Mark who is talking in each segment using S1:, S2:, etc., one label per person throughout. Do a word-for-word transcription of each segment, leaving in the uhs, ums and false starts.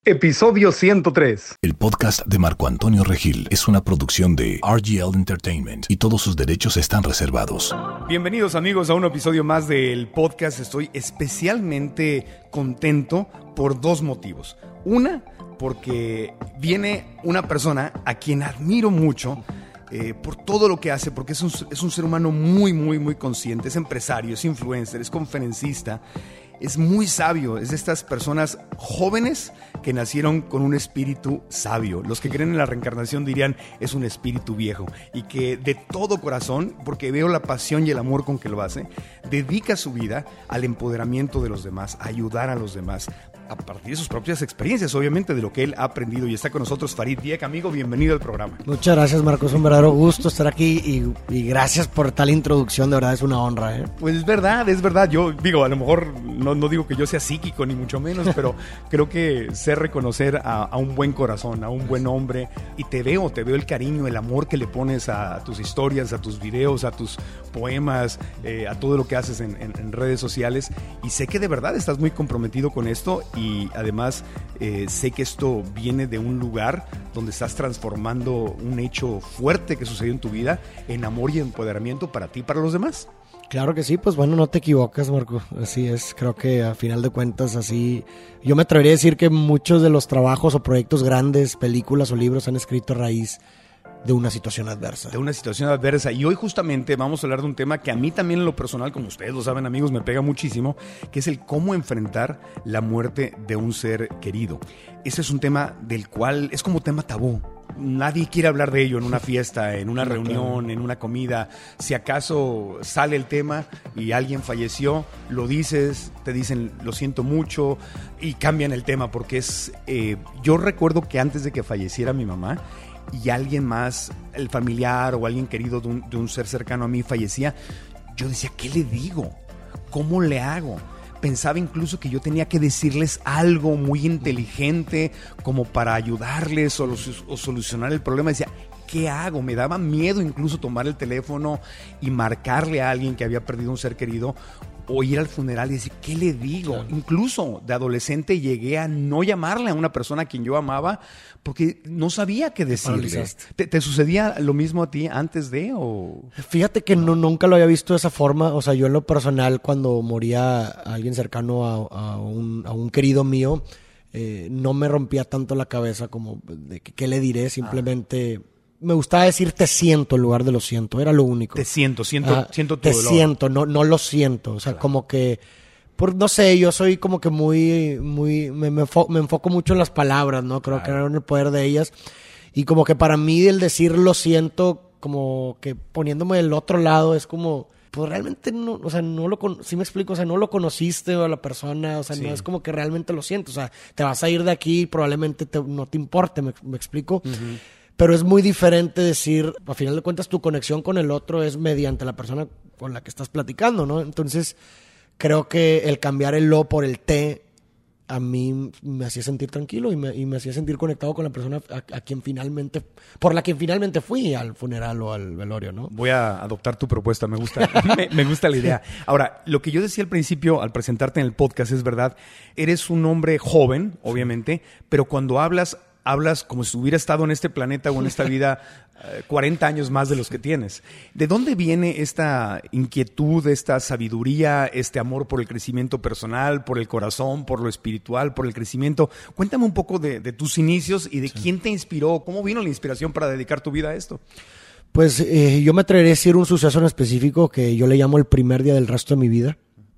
S1: Episodio ciento tres.
S2: El podcast de Marco Antonio Regil es una producción de R G L Entertainment y todos sus derechos están reservados.
S1: Bienvenidos amigos a un episodio más del podcast. Estoy especialmente contento por dos motivos. Una, porque viene una persona a quien admiro mucho eh, por todo lo que hace, porque es un, es un ser humano muy, muy, muy consciente. Es empresario, es influencer, es conferencista. Es muy sabio, es de estas personas jóvenes que nacieron con un espíritu sabio. Los que creen en la reencarnación dirían es un espíritu viejo y que de todo corazón, porque veo la pasión y el amor con que lo hace, dedica su vida al empoderamiento de los demás, a ayudar a los demás, a partir de sus propias experiencias, obviamente, de lo que él ha aprendido. Y está con nosotros Farid Dieck. Amigo, bienvenido al programa.
S3: Muchas gracias, Marcos, es un verdadero gusto estar aquí y, y gracias por tal introducción, de verdad es una honra, ¿eh?
S1: Pues es verdad, es verdad. Yo digo, a lo mejor no, no digo que yo sea psíquico ni mucho menos, pero creo que sé reconocer a, a un buen corazón, a un buen hombre, y te veo, te veo el cariño, el amor que le pones a tus historias, a tus videos, a tus poemas, eh, a todo lo que haces en, en, en redes sociales, y sé que de verdad estás muy comprometido con esto. Y además eh, sé que esto viene de un lugar donde estás transformando un hecho fuerte que sucedió en tu vida en amor y empoderamiento para ti y para los demás.
S3: Claro que sí, pues bueno, no te equivocas, Marco, así es. Creo que a final de cuentas así, yo me atrevería a decir que muchos de los trabajos o proyectos grandes, películas o libros han escrito a raíz de una situación adversa.
S1: De una situación adversa. Y hoy justamente vamos a hablar de un tema que a mí también en lo personal, como ustedes lo saben amigos, me pega muchísimo, que es el cómo enfrentar la muerte de un ser querido. Ese es un tema del cual es como tema tabú. Nadie quiere hablar de ello en una fiesta, en una reunión, en una comida. Si acaso sale el tema y alguien falleció, lo dices, te dicen lo siento mucho y cambian el tema porque es... Eh, yo recuerdo que antes de que falleciera mi mamá, y alguien más, el familiar o alguien querido de un, de un ser cercano a mí fallecía, yo decía, ¿qué le digo? ¿Cómo le hago? Pensaba incluso que yo tenía que decirles algo muy inteligente como para ayudarles o, o solucionar el problema. Decía, ¿qué hago? Me daba miedo incluso tomar el teléfono y marcarle a alguien que había perdido un ser querido, o ir al funeral y decir, ¿qué le digo? Claro. Incluso de adolescente llegué a no llamarle a una persona a quien yo amaba porque no sabía qué decirle. ¿Te, ¿Te sucedía lo mismo a ti antes de? O...
S3: Fíjate que no, nunca lo había visto de esa forma. O sea, yo en lo personal, cuando moría alguien cercano a, a, un, a un querido mío, eh, no me rompía tanto la cabeza como de que, qué le diré, simplemente... Ah. Me gustaba decir te siento en lugar de lo siento, era lo único.
S1: Te siento, siento, ah, siento tu
S3: te
S1: dolor.
S3: Te siento, no, no lo siento. O sea, claro. Como que, por, no sé, yo soy como que muy, muy, me, me, enfo, me enfoco mucho en las palabras, ¿no? Creo claro. que en el poder de ellas. Y como que para mí el decir lo siento, como que poniéndome del otro lado, es como, pues realmente no, o sea, no lo, sí me explico, o sea, no lo conociste a la persona, o sea, sí. No es como que realmente lo siento, o sea, te vas a ir de aquí y probablemente te, no te importe, me, me explico. Uh-huh. Pero es muy diferente decir, a final de cuentas, tu conexión con el otro es mediante la persona con la que estás platicando, ¿no? Entonces, creo que el cambiar el lo por el te, a mí me hacía sentir tranquilo y me, y me hacía sentir conectado con la persona a, a quien finalmente, por la que finalmente fui al funeral o al velorio, ¿no?
S1: Voy a adoptar tu propuesta, me gusta, me, me gusta la idea. Ahora, lo que yo decía al principio, al presentarte en el podcast, es verdad, eres un hombre joven, obviamente, pero cuando hablas... hablas como si hubiera estado en este planeta o en esta vida eh, cuarenta años más de los que tienes. ¿De dónde viene esta inquietud, esta sabiduría, este amor por el crecimiento personal, por el corazón, por lo espiritual, por el crecimiento? Cuéntame un poco de, de tus inicios y de sí. quién te inspiró, cómo vino la inspiración para dedicar tu vida a esto.
S3: Pues eh, yo me atrevería a decir un suceso en específico que yo le llamo el primer día del resto de mi vida.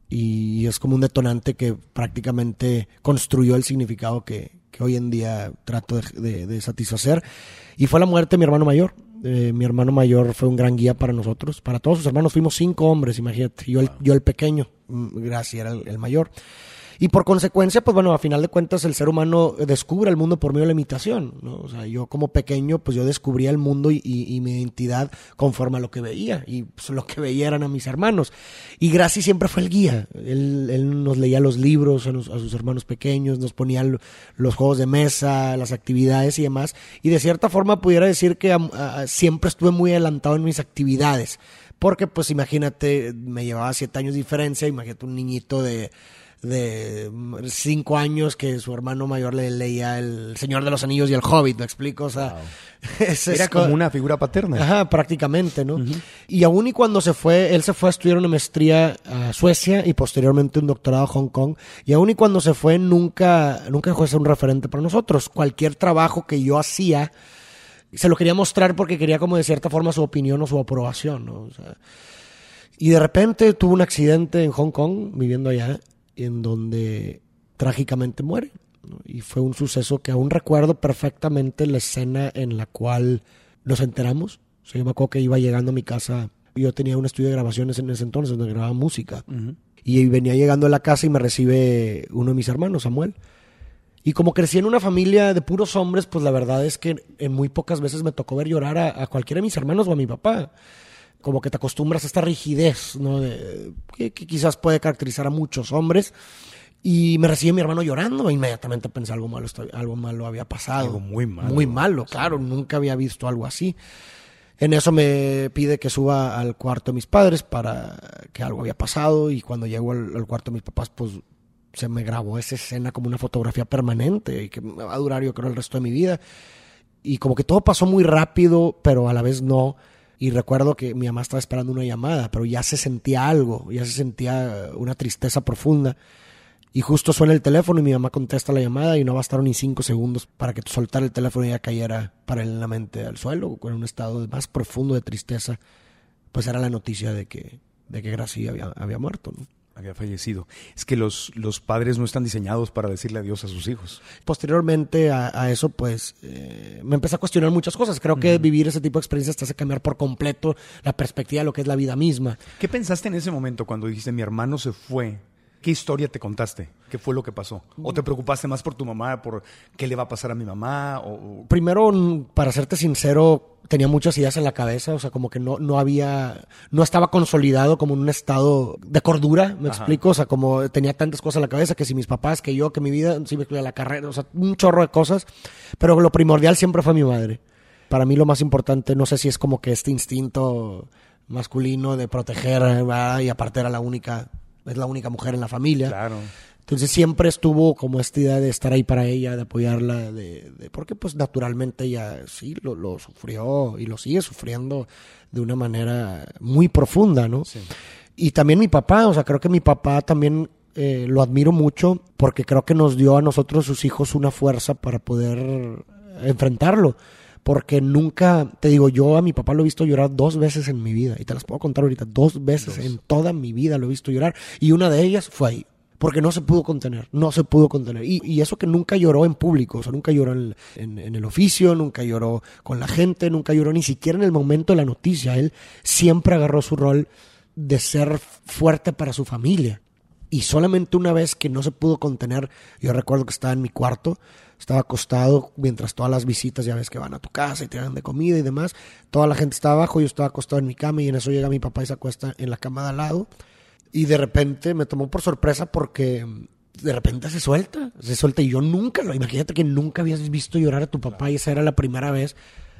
S3: Y es como un detonante que prácticamente construyó el significado que, que hoy en día trato de, de, de satisfacer. Y fue la muerte de mi hermano mayor. Eh, mi hermano mayor fue un gran guía para nosotros. Para todos sus hermanos fuimos cinco hombres, imagínate. Yo el, yo el pequeño, gracias, era el, el mayor. Y por consecuencia, pues bueno, a final de cuentas el ser humano descubre el mundo por medio de la imitación, ¿no? O sea, yo como pequeño, pues yo descubría el mundo y, y, y mi identidad conforme a lo que veía. Y pues, lo que veía eran a mis hermanos. Y Gracie siempre fue el guía. Él, él nos leía los libros a, los, a sus hermanos pequeños, nos ponía los juegos de mesa, las actividades y demás. Y de cierta forma pudiera decir que a, a, siempre estuve muy adelantado en mis actividades. Porque, pues imagínate, me llevaba siete años de diferencia, imagínate un niñito de... de cinco años que su hermano mayor le leía El Señor de los Anillos y El Hobbit, ¿me explico? O sea, wow. es,
S1: Era
S3: es
S1: como
S3: co-
S1: una figura paterna.
S3: Ajá, prácticamente, ¿no?
S1: Uh-huh.
S3: Y aún y cuando se fue, él se fue a estudiar una maestría a Suecia y posteriormente un doctorado a Hong Kong. Y aún y cuando se fue, nunca, nunca dejó de ser un referente para nosotros. Cualquier trabajo que yo hacía, se lo quería mostrar porque quería como de cierta forma su opinión o su aprobación, ¿no? O sea, y de repente tuvo un accidente en Hong Kong, viviendo allá, en donde trágicamente muere, ¿no? Y fue un suceso que aún recuerdo perfectamente la escena en la cual nos enteramos. O sea, yo me acuerdo que iba llegando a mi casa, yo tenía un estudio de grabaciones en ese entonces donde grababa música, uh-huh. y venía llegando a la casa y me recibe uno de mis hermanos, Samuel. Y como crecí en una familia de puros hombres, pues la verdad es que en muy pocas veces me tocó ver llorar a, a cualquiera de mis hermanos o a mi papá. Como que te acostumbras a esta rigidez, ¿no? De, que, que quizás puede caracterizar a muchos hombres. Y me recibe mi hermano llorando. Inmediatamente pensé algo malo, algo malo había pasado.
S1: Algo muy malo.
S3: Muy malo, claro. Sí. Nunca había visto algo así. En eso me pide que suba al cuarto de mis padres para que algo había pasado. Y cuando llego al, al cuarto de mis papás, pues se me grabó esa escena como una fotografía permanente y que me va a durar, yo creo, el resto de mi vida. Y como que todo pasó muy rápido, pero a la vez no. Y recuerdo que mi mamá estaba esperando una llamada, pero ya se sentía algo, ya se sentía una tristeza profunda. Y justo suena el teléfono y mi mamá contesta la llamada y no bastaron ni cinco segundos para que soltara el teléfono y ella cayera paralelamente al suelo, con un estado más profundo de tristeza. Pues era la noticia de que, de que Gracie había, había muerto, ¿no?
S1: Había fallecido. Es que los, los padres no están diseñados para decirle adiós a sus hijos.
S3: Posteriormente a, a eso, pues, eh, me empecé a cuestionar muchas cosas. Creo uh-huh. que vivir ese tipo de experiencias te hace cambiar por completo la perspectiva de lo que es la vida misma.
S1: ¿Qué pensaste en ese momento cuando dijiste, mi hermano se fue? ¿Qué historia te contaste? ¿Qué fue lo que pasó? ¿O te preocupaste más por tu mamá, por qué le va a pasar a mi mamá? O...
S3: Primero, para serte sincero, tenía muchas ideas en la cabeza, o sea, como que no, no había, no estaba consolidado como en un estado de cordura, ¿me Ajá. explico? O sea, como tenía tantas cosas en la cabeza, que si mis papás, que yo, que mi vida, si me la carrera, o sea, un chorro de cosas, pero lo primordial siempre fue mi madre. Para mí lo más importante, no sé si es como que este instinto masculino de proteger, ¿verdad? Y aparte era la única... es la única mujer en la familia.
S1: Claro.
S3: Entonces siempre estuvo como esta idea de estar ahí para ella, de apoyarla, de, de porque pues naturalmente ella sí lo, lo sufrió y lo sigue sufriendo de una manera muy profunda, ¿no? Sí. Y también mi papá, o sea, creo que mi papá también eh, lo admiro mucho porque creo que nos dio a nosotros, sus hijos, una fuerza para poder enfrentarlo. Porque nunca, te digo, yo a mi papá lo he visto llorar dos veces en mi vida. Y te las puedo contar ahorita. Dos veces dos. En toda mi vida lo he visto llorar. Y una de ellas fue ahí. Porque no se pudo contener. No se pudo contener. Y, y eso que nunca lloró en público. O sea, nunca lloró en, en, en el oficio. Nunca lloró con la gente. Nunca lloró ni siquiera en el momento de la noticia. Él siempre agarró su rol de ser fuerte para su familia. Y solamente una vez que no se pudo contener, yo recuerdo que estaba en mi cuarto, estaba acostado mientras todas las visitas, ya ves que van a tu casa y te dan de comida y demás, toda la gente estaba abajo, yo estaba acostado en mi cama y en eso llega mi papá y se acuesta en la cama de al lado y de repente me tomó por sorpresa porque de repente se suelta, se suelta y yo nunca lo, imagínate que nunca habías visto llorar a tu papá y esa era la primera vez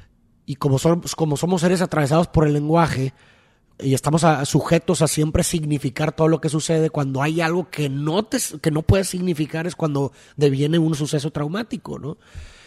S3: y como, son, como somos seres atravesados por el lenguaje, y estamos a, sujetos a siempre significar todo lo que sucede, cuando hay algo que no te, que no puedes significar es cuando deviene un suceso traumático, ¿no?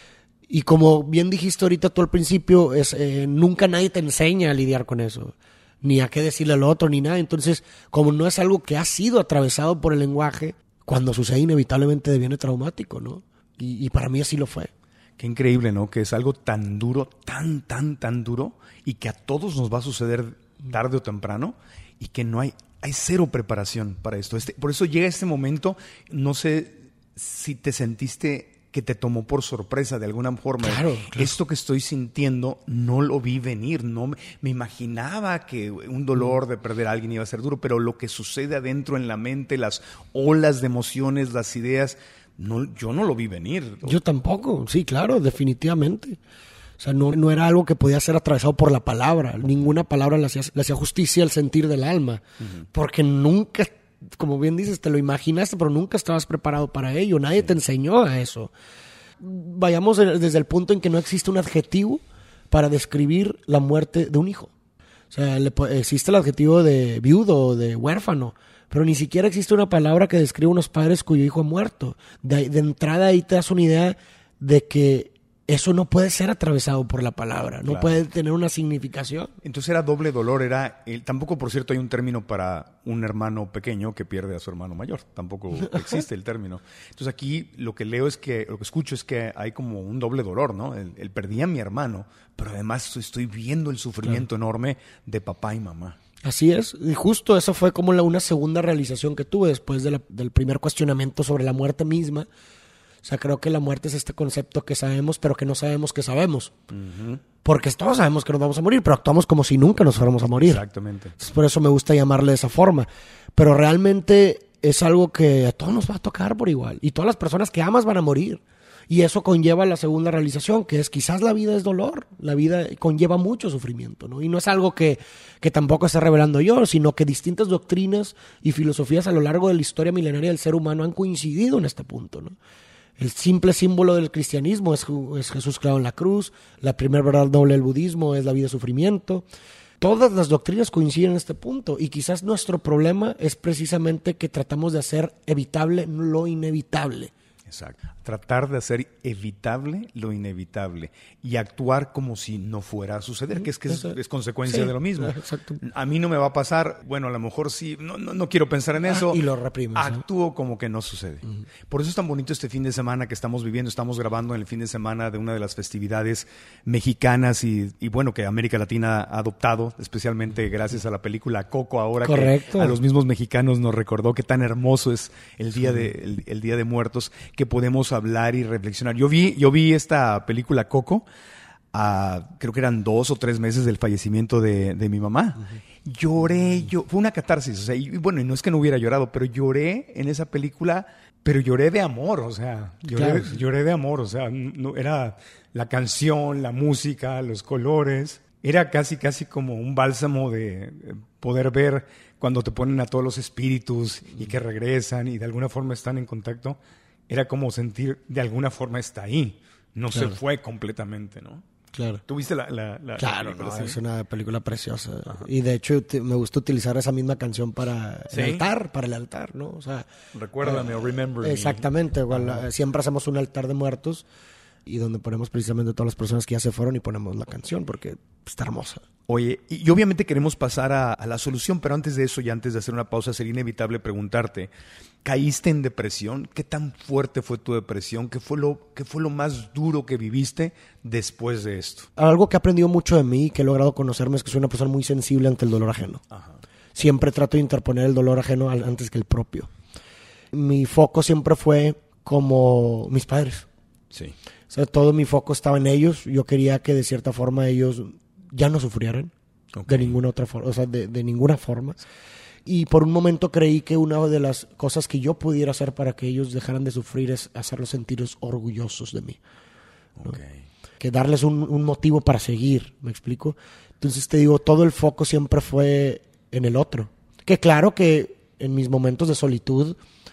S3: Y como bien dijiste ahorita tú al principio, es, eh, nunca nadie te enseña a lidiar con eso, ni a qué decirle al otro, ni nada. Entonces, como no es algo que ha sido atravesado por el lenguaje, cuando sucede inevitablemente deviene traumático, ¿no? Y, y para mí así lo fue.
S1: Qué increíble, ¿no? Que es algo tan duro, tan, tan, tan duro, y que a todos nos va a suceder tarde o temprano, y que no hay, hay cero preparación para esto. Este, por eso llega este momento, no sé si te sentiste que te tomó por sorpresa de alguna forma.
S3: Claro, claro.
S1: Esto que estoy sintiendo no lo vi venir, no me, me imaginaba que un dolor de perder a alguien iba a ser duro, pero lo que sucede adentro en la mente, las olas de emociones, las ideas, no, yo no lo vi venir.
S3: Yo tampoco, sí, claro, definitivamente. O sea, no, no era algo que podía ser atravesado por la palabra. Ninguna palabra le hacía, le hacía justicia al sentir del alma. Uh-huh. Porque nunca, como bien dices, te lo imaginaste, pero nunca estabas preparado para ello. Nadie te enseñó a eso. Vayamos desde el punto en que no existe un adjetivo para describir la muerte de un hijo. O sea, le, existe el adjetivo de viudo o de huérfano, Pero ni siquiera existe una palabra que describa unos padres cuyo hijo ha muerto. De, de entrada ahí te das una idea de que eso no puede ser atravesado por la palabra, no claro. puede tener una significación.
S1: Entonces era doble dolor, era el, tampoco, por cierto, hay un término para un hermano pequeño que pierde a su hermano mayor, tampoco existe el término. Entonces aquí lo que leo es que, lo que escucho es que hay como un doble dolor, ¿no? El, el perdí a mi hermano, pero además estoy viendo el sufrimiento claro. enorme de papá y mamá.
S3: Así es, y justo eso fue como la, una segunda realización que tuve después de la, del primer cuestionamiento sobre la muerte misma. O sea, creo que la muerte es este concepto que sabemos, pero que no sabemos que sabemos. Uh-huh. Porque todos sabemos que nos vamos a morir, pero actuamos como si nunca nos fuéramos a morir.
S1: Exactamente.
S3: Entonces, por eso me gusta llamarle de esa forma. Pero realmente es algo que a todos nos va a tocar por igual. Y todas las personas que amas van a morir. Y eso conlleva la segunda realización, que es quizás la vida es dolor. La vida conlleva mucho sufrimiento, ¿no? Y no es algo que, que tampoco esté revelando yo, sino que distintas doctrinas y filosofías a lo largo de la historia milenaria del ser humano han coincidido en este punto, ¿no? El simple símbolo del cristianismo es, es Jesús clavado en la cruz. La primera verdad noble del budismo es la vida de sufrimiento. Todas las doctrinas coinciden en este punto. Y quizás nuestro problema es precisamente que tratamos de hacer evitable lo inevitable.
S1: Exacto. Tratar de hacer evitable lo inevitable y actuar como si no fuera a suceder, que es que es, es consecuencia sí, de lo mismo.
S3: Exacto.
S1: A mí no me va a pasar, bueno, a lo mejor sí, no, no, no quiero pensar en eso.
S3: Ah, y lo reprimes.
S1: Actúo ¿eh? como que no sucede. Uh-huh. Por eso es tan bonito este fin de semana que estamos viviendo. Estamos grabando en el fin de semana de una de las festividades mexicanas y, y bueno, que América Latina ha adoptado, especialmente gracias a la película Coco ahora. Correcto. Que a los mismos mexicanos nos recordó que tan hermoso es el día, sí. de, el, el día de Muertos, que podemos hablar y reflexionar. Yo vi, yo vi esta película Coco, uh, creo que eran dos o tres meses del fallecimiento de, de mi mamá. Uh-huh. Lloré, yo, fue una catarsis, o sea, y bueno, y no es que no hubiera llorado, pero lloré en esa película, pero lloré de amor, o sea, lloré, claro. lloré de amor, o sea, no, era la canción, la música, los colores, era casi, casi como un bálsamo de poder ver cuando te ponen a todos los espíritus y que regresan y de alguna forma están en contacto. Era como sentir, de alguna forma está ahí. No claro. se fue completamente, ¿no?
S3: Claro.
S1: ¿Tú viste la, la, la
S3: Claro,
S1: la
S3: no,
S1: ¿sí?
S3: es una película preciosa. Ajá. Y de hecho te, me gusta utilizar esa misma canción para ¿sí? el altar, para el altar, ¿no? O sea,
S1: recuérdame, eh, o remember me.
S3: Exactamente. Igual, siempre hacemos un altar de muertos y donde ponemos precisamente todas las personas que ya se fueron y ponemos la canción porque está hermosa.
S1: Oye, y obviamente queremos pasar a, a la solución, pero antes de eso y antes de hacer una pausa sería inevitable preguntarte, ¿caíste en depresión? ¿Qué tan fuerte fue tu depresión? ¿Qué fue lo, qué fue lo más duro que viviste después de esto?
S3: Algo que he aprendido mucho de mí y que he logrado conocerme es que soy una persona muy sensible ante el dolor ajeno. Ajá. Siempre trato de interponer el dolor ajeno antes que el propio. Mi foco siempre fue como mis padres.
S1: Sí.
S3: O sea, todo mi foco estaba en ellos. Yo quería que de cierta forma ellos ya no sufrieran okay. de ninguna otra forma, o sea, de, de ninguna forma. Y por un momento creí que una de las cosas que yo pudiera hacer para que ellos dejaran de sufrir es hacerlos sentir orgullosos de mí. ¿No? Okay. Que darles un, un motivo para seguir, ¿me explico? Entonces te digo, todo el foco siempre fue en el otro. Que claro que en mis momentos de solitud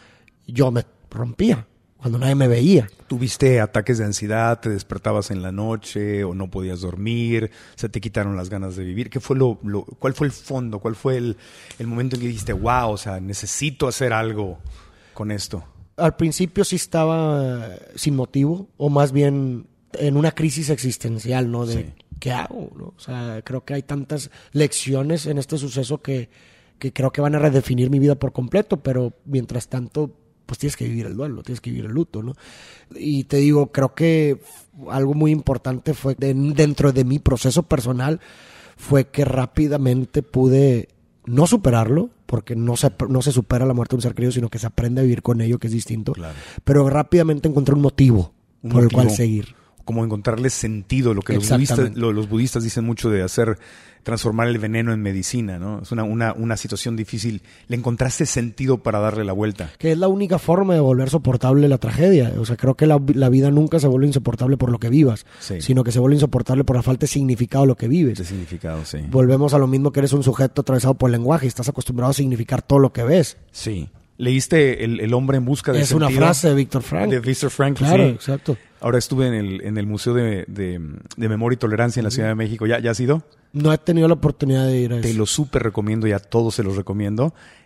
S3: yo me rompía. Cuando nadie me veía.
S1: ¿Tuviste ataques de ansiedad? ¿Te despertabas en la noche o no podías dormir? ¿Se te quitaron las ganas de vivir? ¿Qué fue lo, lo, ¿Cuál fue el fondo? ¿Cuál fue el, el momento en que dijiste, wow, o sea, necesito hacer algo con esto?
S3: Al principio sí estaba sin motivo, o más bien en una crisis existencial, ¿no? De sí. ¿qué hago? ¿No? O sea, creo que hay tantas lecciones en este suceso que, que creo que van a redefinir mi vida por completo, pero mientras tanto pues tienes que vivir el duelo, tienes que vivir el luto, ¿no? Y te digo, creo que algo muy importante fue de, dentro de mi proceso personal fue que rápidamente pude no superarlo, porque no se, no se supera la muerte de un ser querido, sino que se aprende a vivir con ello, que es distinto. Claro. Pero rápidamente encontré un motivo un por motivo, el cual seguir.
S1: Como encontrarle sentido, lo que los budistas, lo, los budistas dicen mucho de hacer, transformar el veneno en medicina, ¿no? Es una, una, una situación difícil. Le encontraste sentido para darle la vuelta.
S3: Que es la única forma de volver soportable la tragedia. O sea, creo que la, la vida nunca se vuelve insoportable por lo que vivas, sí. sino que se vuelve insoportable por la falta de significado de lo que vives.
S1: De significado, sí.
S3: Volvemos a lo mismo, que eres un sujeto atravesado por el lenguaje y estás acostumbrado a significar todo lo que ves.
S1: Sí. ¿Leíste el, el hombre en busca de
S3: es
S1: sentido?
S3: Es una frase de Víctor Frank.
S1: De Víctor Frank,
S3: claro,
S1: sí.
S3: exacto.
S1: Ahora estuve en el, en el Museo de, de, de Memoria y Tolerancia en la Ciudad de México. ¿Ya, ya has ido?
S3: No he tenido la oportunidad de ir a eso.
S1: Te lo súper recomiendo y a todos se los recomiendo.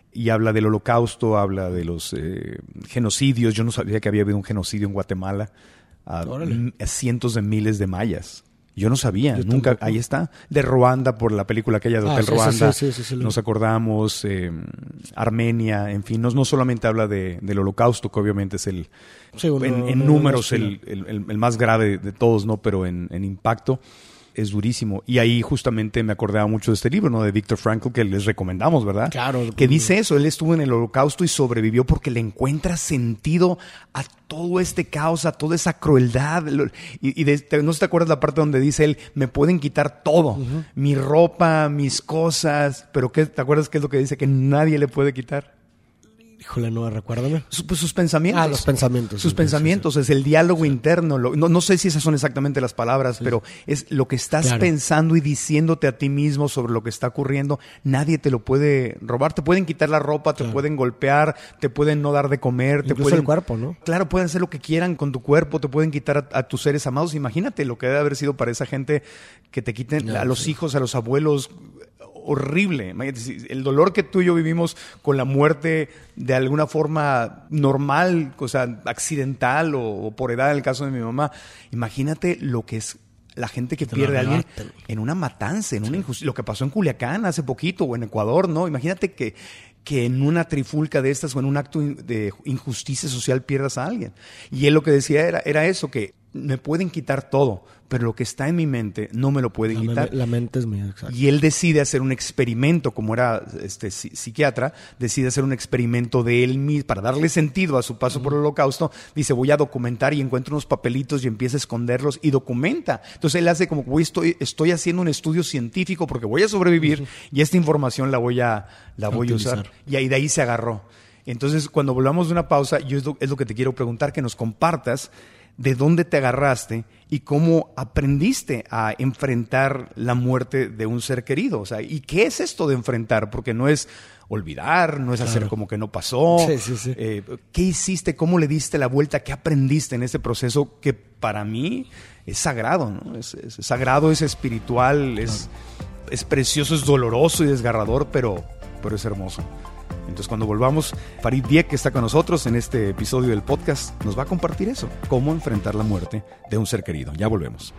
S1: y habla del Holocausto, habla de los eh, genocidios. Yo no sabía que había habido un genocidio en Guatemala a, a cientos de miles de mayas. Yo no sabía, Yo nunca, tampoco. Ahí está. De Ruanda, por la película aquella de Hotel ah, sí, Ruanda, sí, sí, sí, sí, nos acordamos, eh, Armenia, en fin, no, no solamente habla de, del Holocausto, que obviamente es el, sí, uno, en, en números el, el, el, el más grave de todos, ¿no? Pero en, en impacto es durísimo. Y ahí justamente me acordaba mucho de este libro, ¿no? De Viktor Frankl, que les recomendamos, ¿verdad?
S3: Claro.
S1: Que dice eso, él estuvo en el Holocausto y sobrevivió porque le encuentra sentido a todo este caos, a toda esa crueldad. Y, y de, no sé si te acuerdas la parte donde dice él, me pueden quitar todo, uh-huh. mi ropa, mis cosas, pero ¿qué, ¿te acuerdas qué es lo que dice? Que nadie le puede quitar.
S3: Híjole, no, recuérdame.
S1: Sus, pues sus pensamientos.
S3: Ah, los pensamientos.
S1: Sus
S3: sí,
S1: pensamientos, sí, sí. Es el diálogo sí. interno. Lo, no, no sé si esas son exactamente las palabras, sí. pero es lo que estás claro. pensando y diciéndote a ti mismo sobre lo que está ocurriendo. Nadie te lo puede robar. Te pueden quitar la ropa, te claro. pueden golpear, te pueden no dar de comer.
S3: Incluso
S1: te pueden,
S3: el cuerpo, ¿no?
S1: Claro, pueden hacer lo que quieran con tu cuerpo, te pueden quitar a, a tus seres amados. Imagínate lo que debe haber sido para esa gente que te quiten ya, a los sí. hijos, a los abuelos. Horrible. El dolor que tú y yo vivimos con la muerte de alguna forma normal, o sea, accidental o, o por edad, en el caso de mi mamá. Imagínate lo que es la gente que pierde a alguien en una matanza, en una injusticia. Lo que pasó en Culiacán hace poquito o en Ecuador, ¿no? Imagínate que, que en una trifulca de estas o en un acto de injusticia social pierdas a alguien. Y él lo que decía era, era eso, que me pueden quitar todo, pero lo que está en mi mente no me lo pueden
S3: la
S1: quitar.
S3: Me, la mente es mía, exacto.
S1: Y él decide hacer un experimento, como era este psiquiatra, decide hacer un experimento de él mismo, para darle sentido a su paso uh-huh. por el Holocausto. Dice, voy a documentar, y encuentra unos papelitos y empieza a esconderlos y documenta. Entonces él hace como, voy, estoy, estoy haciendo un estudio científico porque voy a sobrevivir uh-huh. y esta información la voy a, la a voy a usar. Y ahí de ahí se agarró. Entonces, cuando volvamos de una pausa, yo es lo, es lo que te quiero preguntar, que nos compartas de dónde te agarraste y cómo aprendiste a enfrentar la muerte de un ser querido. O sea, ¿y qué es esto de enfrentar? Porque no es olvidar, no es claro. hacer como que no pasó.
S3: Sí, sí, sí.
S1: Eh, ¿Qué hiciste? ¿Cómo le diste la vuelta? ¿Qué aprendiste en ese proceso que para mí es sagrado, ¿no? Es, es, es sagrado, es espiritual, claro. es, es precioso, es doloroso y desgarrador, pero, pero es hermoso. Entonces, cuando volvamos, Farid Dieck, que está con nosotros en este episodio del podcast, nos va a compartir eso, cómo enfrentar la muerte de un ser querido. Ya volvemos.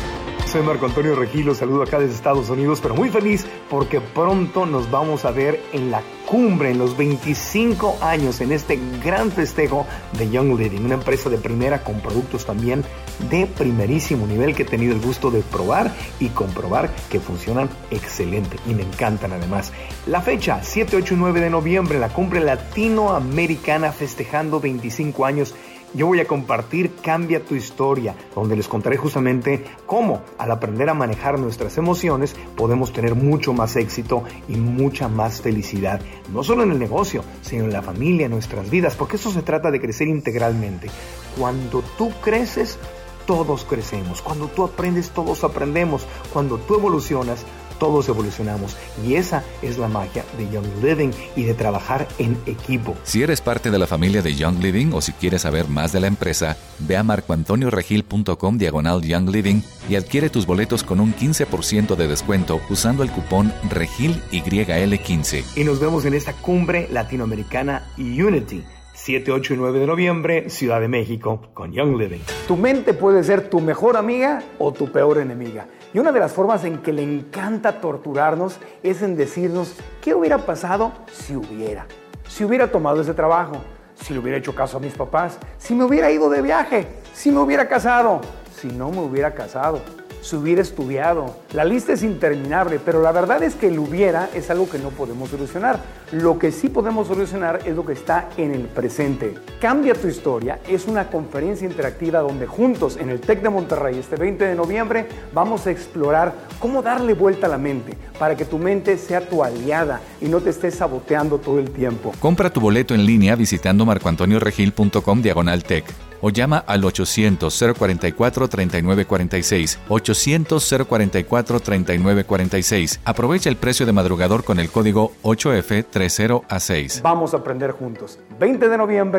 S1: Soy Marco Antonio Regil, los saludo acá desde Estados Unidos, pero muy feliz porque pronto nos vamos a ver en la cumbre, en los veinticinco años, en este gran festejo de Young Living, una empresa de primera con productos también de primerísimo nivel que he tenido el gusto de probar y comprobar que funcionan excelente y me encantan además. La fecha, siete, ocho y nueve de noviembre, la cumbre latinoamericana festejando veinticinco años. Yo voy a compartir Cambia tu Historia, donde les contaré justamente cómo al aprender a manejar nuestras emociones podemos tener mucho más éxito y mucha más felicidad, no solo en el negocio, sino en la familia, en nuestras vidas, porque eso se trata de crecer integralmente. Cuando tú creces, todos crecemos. Cuando tú aprendes, todos aprendemos. Cuando tú evolucionas, todos evolucionamos, y esa es la magia de Young Living y de trabajar en equipo.
S4: Si eres parte de la familia de Young Living o si quieres saber más de la empresa, ve a marcoantonioregil.com diagonal Young Living y adquiere tus boletos con un quince por ciento de descuento usando el cupón REGIL Y L quince.
S1: Y nos vemos en esta cumbre latinoamericana Unity, siete, ocho y nueve de noviembre, Ciudad de México, con Young Living. Tu mente puede ser tu mejor amiga o tu peor enemiga. Y una de las formas en que le encanta torturarnos es en decirnos qué hubiera pasado si hubiera. Si hubiera tomado ese trabajo, si le hubiera hecho caso a mis papás, si me hubiera ido de viaje, si me hubiera casado, si no me hubiera casado, si hubiera estudiado. La lista es interminable, pero la verdad es que el hubiera es algo que no podemos solucionar. Lo que sí podemos solucionar es lo que está en el presente. Cambia tu Historia es una conferencia interactiva donde juntos en el TEC de Monterrey este veinte de noviembre vamos a explorar cómo darle vuelta a la mente para que tu mente sea tu aliada y no te estés saboteando todo el tiempo.
S4: Compra tu boleto en línea visitando marcoantonioregil.com diagonal tech o llama al ochocientos, cero cuarenta y cuatro, treinta y nueve cuarenta y seis, ochocientos, cero cuarenta y cuatro, treinta y nueve cuarenta y seis. Aprovecha el precio de madrugador con el código ocho F treinta A seis.
S1: Vamos a aprender juntos. veinte de noviembre,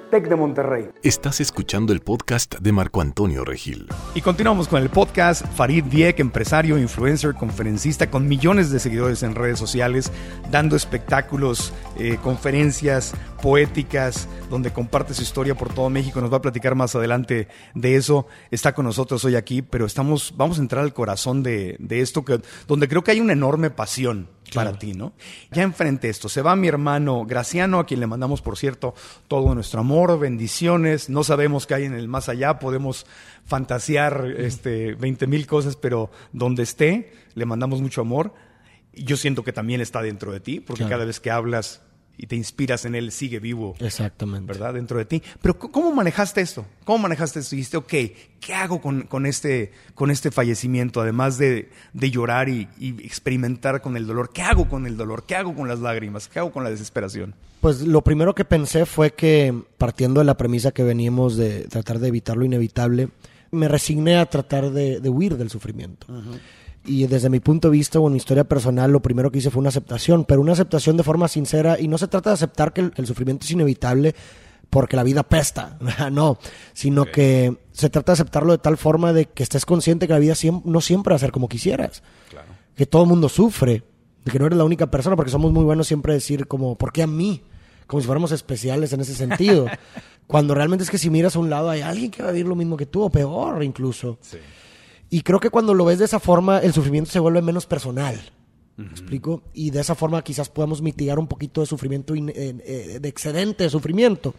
S1: TEC de Monterrey.
S2: Estás escuchando el podcast de Marco Antonio Regil.
S1: Y continuamos con el podcast. Farid Dieck, empresario, influencer, conferencista con millones de seguidores en redes sociales, dando espectáculos, eh, conferencias poéticas, donde comparte su historia por todo México. Nos va a platicar más adelante de eso. Está con nosotros hoy aquí, pero estamos, vamos a entrar al corazón de, de esto, que, donde creo que hay una enorme pasión para ti, ¿no? Ya enfrente esto, se va mi hermano Graciano, a quien le mandamos, por cierto, todo nuestro amor, bendiciones. No sabemos qué hay en el más allá, podemos fantasear este, veinte mil cosas, pero donde esté, le mandamos mucho amor. Yo siento que también está dentro de ti, porque claro, cada vez que hablas y te inspiras en él, sigue vivo.
S3: Exactamente.
S1: ¿Verdad? Dentro de ti. Pero ¿cómo manejaste esto? ¿Cómo manejaste esto? Y dijiste, ok, ¿qué hago con, con, este, con este fallecimiento? Además de, de llorar y, y experimentar con el dolor. ¿Qué hago con el dolor? ¿Qué hago con las lágrimas? ¿Qué hago con la desesperación?
S3: Pues lo primero que pensé fue que, partiendo de la premisa que veníamos de tratar de evitar lo inevitable, me resigné a tratar de, de huir del sufrimiento. Uh-huh. Y desde mi punto de vista o en mi historia personal, lo primero que hice fue una aceptación, pero una aceptación de forma sincera. Y no se trata de aceptar que el, el sufrimiento es inevitable porque la vida apesta, no, sino okay, que se trata de aceptarlo de tal forma de que estés consciente que la vida siempre, no siempre va a ser como quisieras. Claro. Que todo el mundo sufre, de que no eres la única persona, porque somos muy buenos siempre decir como, ¿por qué a mí? Como si fuéramos especiales en ese sentido. Cuando realmente es que si miras a un lado hay alguien que va a vivir lo mismo que tú, o peor incluso. Sí. Y creo que cuando lo ves de esa forma, el sufrimiento se vuelve menos personal. ¿Me uh-huh. explico? Y de esa forma quizás podamos mitigar un poquito de sufrimiento, in, eh, de excedente de sufrimiento.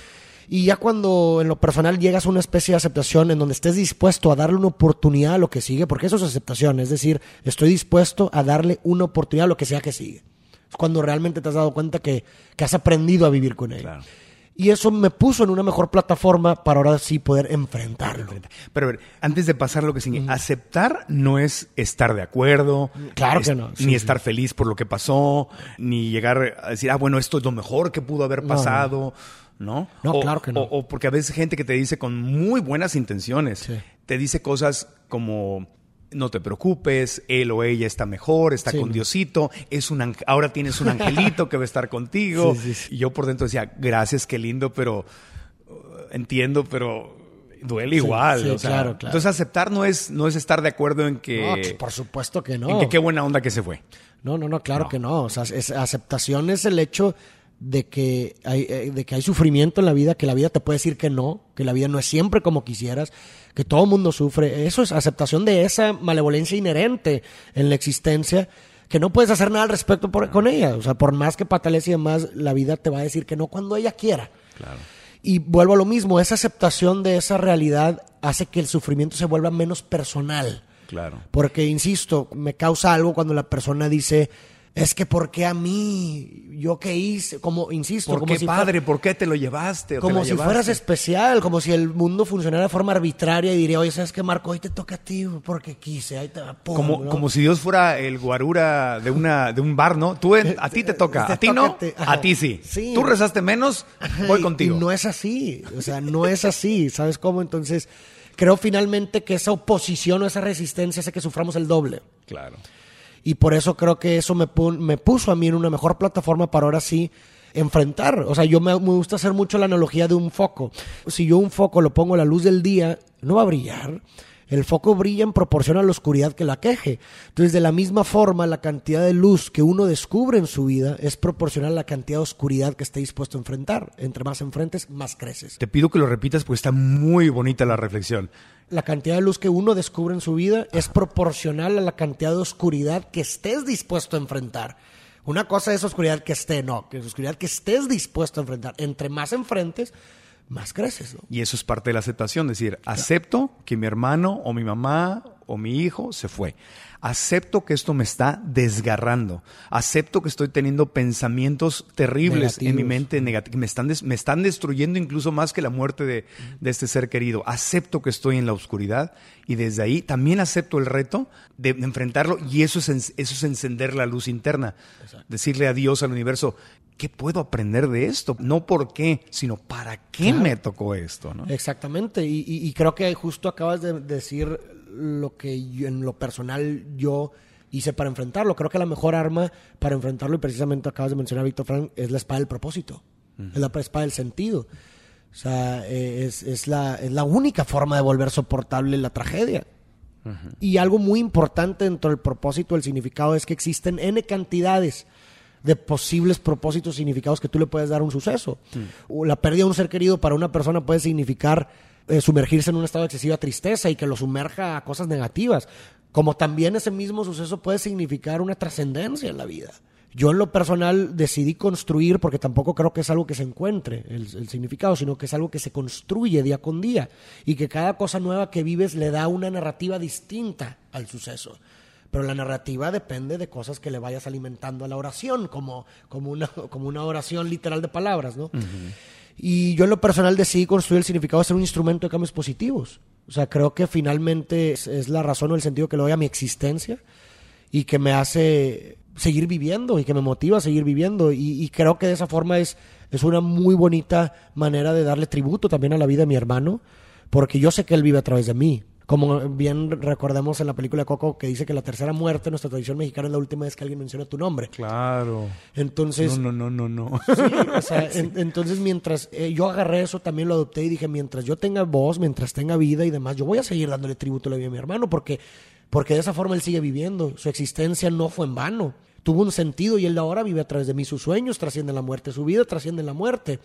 S3: Y ya cuando en lo personal llegas a una especie de aceptación en donde estés dispuesto a darle una oportunidad a lo que sigue, porque eso es aceptación, es decir, estoy dispuesto a darle una oportunidad a lo que sea que sigue. Es cuando realmente te has dado cuenta que, que has aprendido a vivir con él. Claro. Y eso me puso en una mejor plataforma para ahora sí poder enfrentarlo.
S1: Pero a ver, antes de pasar lo que sigue, mm. aceptar no es estar de acuerdo.
S3: Claro
S1: es,
S3: que no. Sí,
S1: ni
S3: sí.
S1: estar feliz por lo que pasó, ni llegar a decir, ah, bueno, esto es lo mejor que pudo haber pasado, ¿no?
S3: No,
S1: o,
S3: claro que no.
S1: O, o porque a veces gente que te dice con muy buenas intenciones, sí, te dice cosas como... No te preocupes, él o ella está mejor, está sí, con Diosito, es un ángel, ahora tienes un angelito que va a estar contigo. Sí, sí, sí. Y yo por dentro decía, gracias, qué lindo, pero uh, entiendo, pero duele sí, igual. Sí, o sea,
S3: claro, claro.
S1: Entonces aceptar no es, no es estar de acuerdo en que...
S3: No, pues por supuesto que no.
S1: En que qué buena onda que se fue.
S3: No, no, no, claro no. que no. O sea, es, aceptación es el hecho de que hay, de que hay sufrimiento en la vida, que la vida te puede decir que no, que la vida no es siempre como quisieras, que todo el mundo sufre. Eso es aceptación de esa malevolencia inherente en la existencia, que no puedes hacer nada al respecto por, con ella. O sea, por más que patalees y demás, la vida te va a decir que no cuando ella quiera. Claro. Y vuelvo a lo mismo, esa aceptación de esa realidad hace que el sufrimiento se vuelva menos personal.
S1: Claro.
S3: Porque, insisto, me causa algo cuando la persona dice... Es que ¿por qué a mí? ¿Yo qué hice? Como, insisto...
S1: ¿Por
S3: como
S1: qué,
S3: si
S1: padre? Fuera, ¿por qué te lo llevaste? O
S3: como
S1: te la
S3: si
S1: llevaste?
S3: fueras especial, como si el mundo funcionara de forma arbitraria y diría, oye, ¿sabes qué, Marco? Hoy te toca a ti porque quise, ahí te va, pum,
S1: como,
S3: ¿no?
S1: como si Dios fuera el guarura de una de un bar, ¿no? Tú, en, a ti te toca, te a ti no, a ti sí. sí. Tú rezaste menos, voy contigo.
S3: Y no es así, o sea, no es así, ¿sabes cómo? Entonces, creo finalmente que esa oposición o esa resistencia hace que suframos el doble.
S1: Claro.
S3: Y por eso creo que eso me, pu- me puso a mí en una mejor plataforma para ahora sí enfrentar. O sea, yo me, me gusta hacer mucho la analogía de un foco. Si yo un foco lo pongo a la luz del día, no va a brillar. El foco brilla en proporción a la oscuridad que la aqueje. Entonces, de la misma forma, la cantidad de luz que uno descubre en su vida es proporcional a la cantidad de oscuridad que esté dispuesto a enfrentar. Entre más enfrentes, más creces.
S1: Te pido que lo repitas porque está muy bonita la reflexión.
S3: La cantidad de luz que uno descubre en su vida es proporcional a la cantidad de oscuridad que estés dispuesto a enfrentar. Una cosa es oscuridad que esté, no, que es oscuridad que estés dispuesto a enfrentar. Entre más enfrentes, más creces, ¿no?
S1: Y eso es parte de la aceptación, es decir, acepto que mi hermano o mi mamá o mi hijo se fue. Acepto que esto me está desgarrando. Acepto que estoy teniendo pensamientos terribles negativos en mi mente, negativos, me están, des, me están destruyendo incluso más que la muerte de, de este ser querido. Acepto que estoy en la oscuridad y desde ahí también acepto el reto de, de enfrentarlo y eso es, en, eso es encender la luz interna. Exacto. Decirle a Dios, al universo, ¿qué puedo aprender de esto? No por qué, sino para qué claro. me tocó esto, ¿no?
S3: Exactamente, y, y, y creo que justo acabas de decir lo que yo, en lo personal yo hice para enfrentarlo. Creo que la mejor arma para enfrentarlo, y precisamente acabas de mencionar, Víctor Frank, es la espada del propósito, uh-huh. es la espada del sentido. O sea, eh, es, es, la, es la única forma de volver soportable la tragedia. Uh-huh. Y algo muy importante dentro del propósito, del significado, es que existen N cantidades de posibles propósitos, significados que tú le puedes dar a un suceso. Uh-huh. La pérdida de un ser querido para una persona puede significar eh, sumergirse en un estado de excesiva tristeza y que lo sumerja a cosas negativas. Como también ese mismo suceso puede significar una trascendencia en la vida. Yo en lo personal decidí construir, porque tampoco creo que es algo que se encuentre el, el significado, sino que es algo que se construye día con día y que cada cosa nueva que vives le da una narrativa distinta al suceso. Pero la narrativa depende de cosas que le vayas alimentando a la oración, como, como, una, como una oración literal de palabras, ¿no? Uh-huh. Y yo en lo personal decidí construir el significado de ser un instrumento de cambios positivos. O sea, creo que finalmente es, es la razón o el sentido que le doy a mi existencia y que me hace seguir viviendo y que me motiva a seguir viviendo. Y, y creo que de esa forma es, es una muy bonita manera de darle tributo también a la vida de mi hermano, porque yo sé que él vive a través de mí. Como bien recordemos en la película de Coco, que dice que la tercera muerte, nuestra tradición mexicana, es la última vez que alguien menciona tu nombre.
S1: Claro.
S3: Entonces...
S1: No, no, no, no, no.
S3: Sí, o sea, sí. en, entonces mientras eh, yo agarré eso, también lo adopté y dije, mientras yo tenga voz, mientras tenga vida y demás, yo voy a seguir dándole tributo a la vida de mi hermano, porque, porque de esa forma él sigue viviendo. Su existencia no fue en vano. Tuvo un sentido y él ahora vive a través de mí. Sus sueños trascienden la muerte, su vida trasciende la muerte.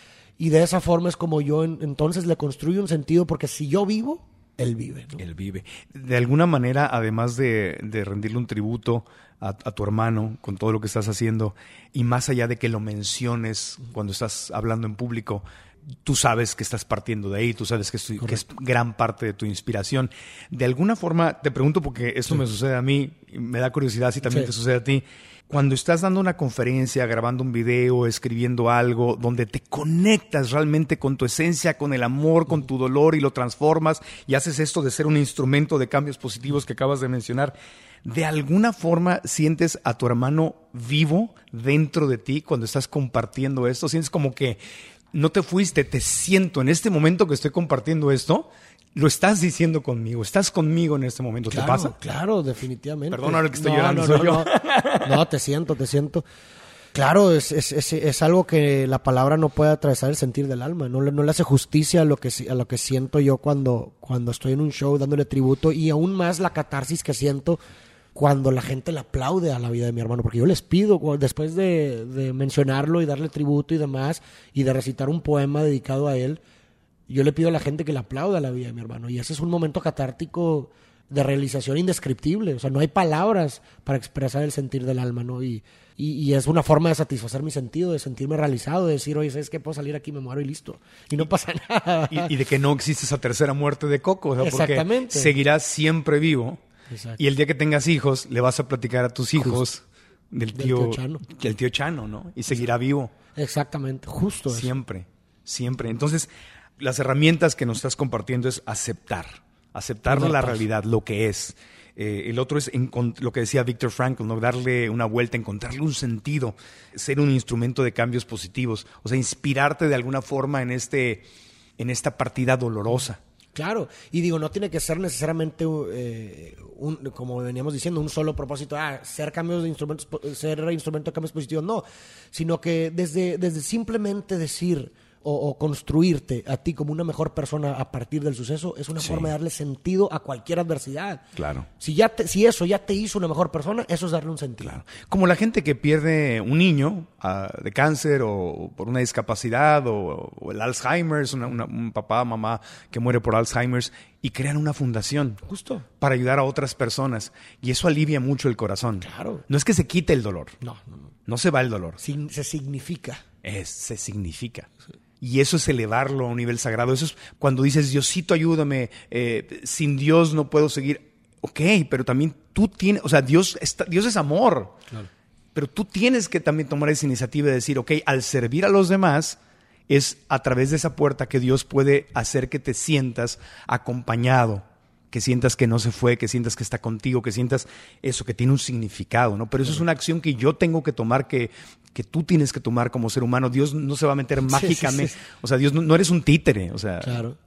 S3: Y de esa forma es como yo en, entonces le construyo un sentido, porque si yo vivo... Él vive, ¿no?
S1: Él vive. De alguna manera, además de, de rendirle un tributo a, a tu hermano con todo lo que estás haciendo, y más allá de que lo menciones cuando estás hablando en público, tú sabes que estás partiendo de ahí, tú sabes que es, que es gran parte de tu inspiración. De alguna forma, te pregunto porque esto sí. me sucede a mí, y me da curiosidad si también sí. te sucede a ti. Cuando estás dando una conferencia, grabando un video, escribiendo algo, donde te conectas realmente con tu esencia, con el amor, con tu dolor y lo transformas y haces esto de ser un instrumento de cambios positivos que acabas de mencionar, ¿de alguna forma sientes a tu hermano vivo dentro de ti cuando estás compartiendo esto? ¿Sientes como que no te fuiste, te siento en este momento que estoy compartiendo esto? Lo estás diciendo conmigo, estás conmigo en este momento,
S3: claro,
S1: ¿te pasa?
S3: Claro, definitivamente.
S1: Perdón, ahora que estoy
S3: no,
S1: llorando
S3: no,
S1: soy
S3: no,
S1: yo.
S3: No. no, te siento, te siento. Claro, es, es, es, es algo que la palabra no puede atravesar el sentir del alma. No, no le hace justicia a lo que, a lo que siento yo cuando, cuando estoy en un show dándole tributo, y aún más la catarsis que siento cuando la gente le aplaude a la vida de mi hermano. Porque yo les pido, después de, de mencionarlo y darle tributo y demás, y de recitar un poema dedicado a él, yo le pido a la gente que le aplaude a la vida de mi hermano. Y ese es un momento catártico de realización indescriptible. O sea, no hay palabras para expresar el sentir del alma, ¿no? Y, y, y es una forma de satisfacer mi sentido, de sentirme realizado, de decir, oye, ¿sabes qué? Puedo salir aquí, me muero y listo. Y no pasa nada.
S1: Y, y de que no existe esa tercera muerte de Coco. O sea,
S3: exactamente.
S1: Porque seguirás siempre vivo.
S3: Exacto.
S1: Y el día que tengas hijos, le vas a platicar a tus hijos
S3: Justo.
S1: del tío,
S3: del tío Chano.
S1: Del tío Chano, ¿no? Y seguirá vivo.
S3: Exactamente, justo eso.
S1: Siempre, siempre. Entonces, las herramientas que nos estás compartiendo es aceptar, aceptar la realidad, lo que es. Eh, el otro es encont- lo que decía Viktor Frankl, ¿no? Darle una vuelta, encontrarle un sentido, ser un instrumento de cambios positivos, o sea, inspirarte de alguna forma en este, en esta partida dolorosa.
S3: Claro, y digo, no tiene que ser necesariamente, eh, un, como veníamos diciendo, un solo propósito, ah, ser cambios de instrumentos, ser instrumento de cambios positivos, no, sino que desde, desde simplemente decir o, o construirte a ti como una mejor persona a partir del suceso es una sí. forma de darle sentido a cualquier adversidad.
S1: Claro.
S3: Si ya te, si eso ya te hizo una mejor persona, eso es darle un sentido.
S1: Claro. Como la gente que pierde un niño uh, de cáncer o por una discapacidad o, o el Alzheimer's, una, una, un papá, mamá que muere por Alzheimer's y crean una fundación.
S3: Justo.
S1: Para ayudar a otras personas. Y eso alivia mucho el corazón.
S3: Claro.
S1: No es que se quite el dolor.
S3: No, no, no.
S1: No se va el dolor.
S3: Sin, se significa.
S1: Es, se significa. Sí. Y eso es elevarlo a un nivel sagrado. Eso es cuando dices, Diosito, ayúdame, eh, sin Dios no puedo seguir. Ok, pero también tú tienes, o sea, Dios, está, Dios es amor. Claro. Pero tú tienes que también tomar esa iniciativa de decir, ok, al servir a los demás, es a través de esa puerta que Dios puede hacer que te sientas acompañado, que sientas que no se fue, que sientas que está contigo, que sientas eso, que tiene un significado, ¿no? Pero eso es una acción que yo tengo que tomar, que, que tú tienes que tomar como ser humano. Dios no se va a meter mágicamente. Sí, sí, sí. O sea, Dios no, no eres un títere. O sea,
S3: claro.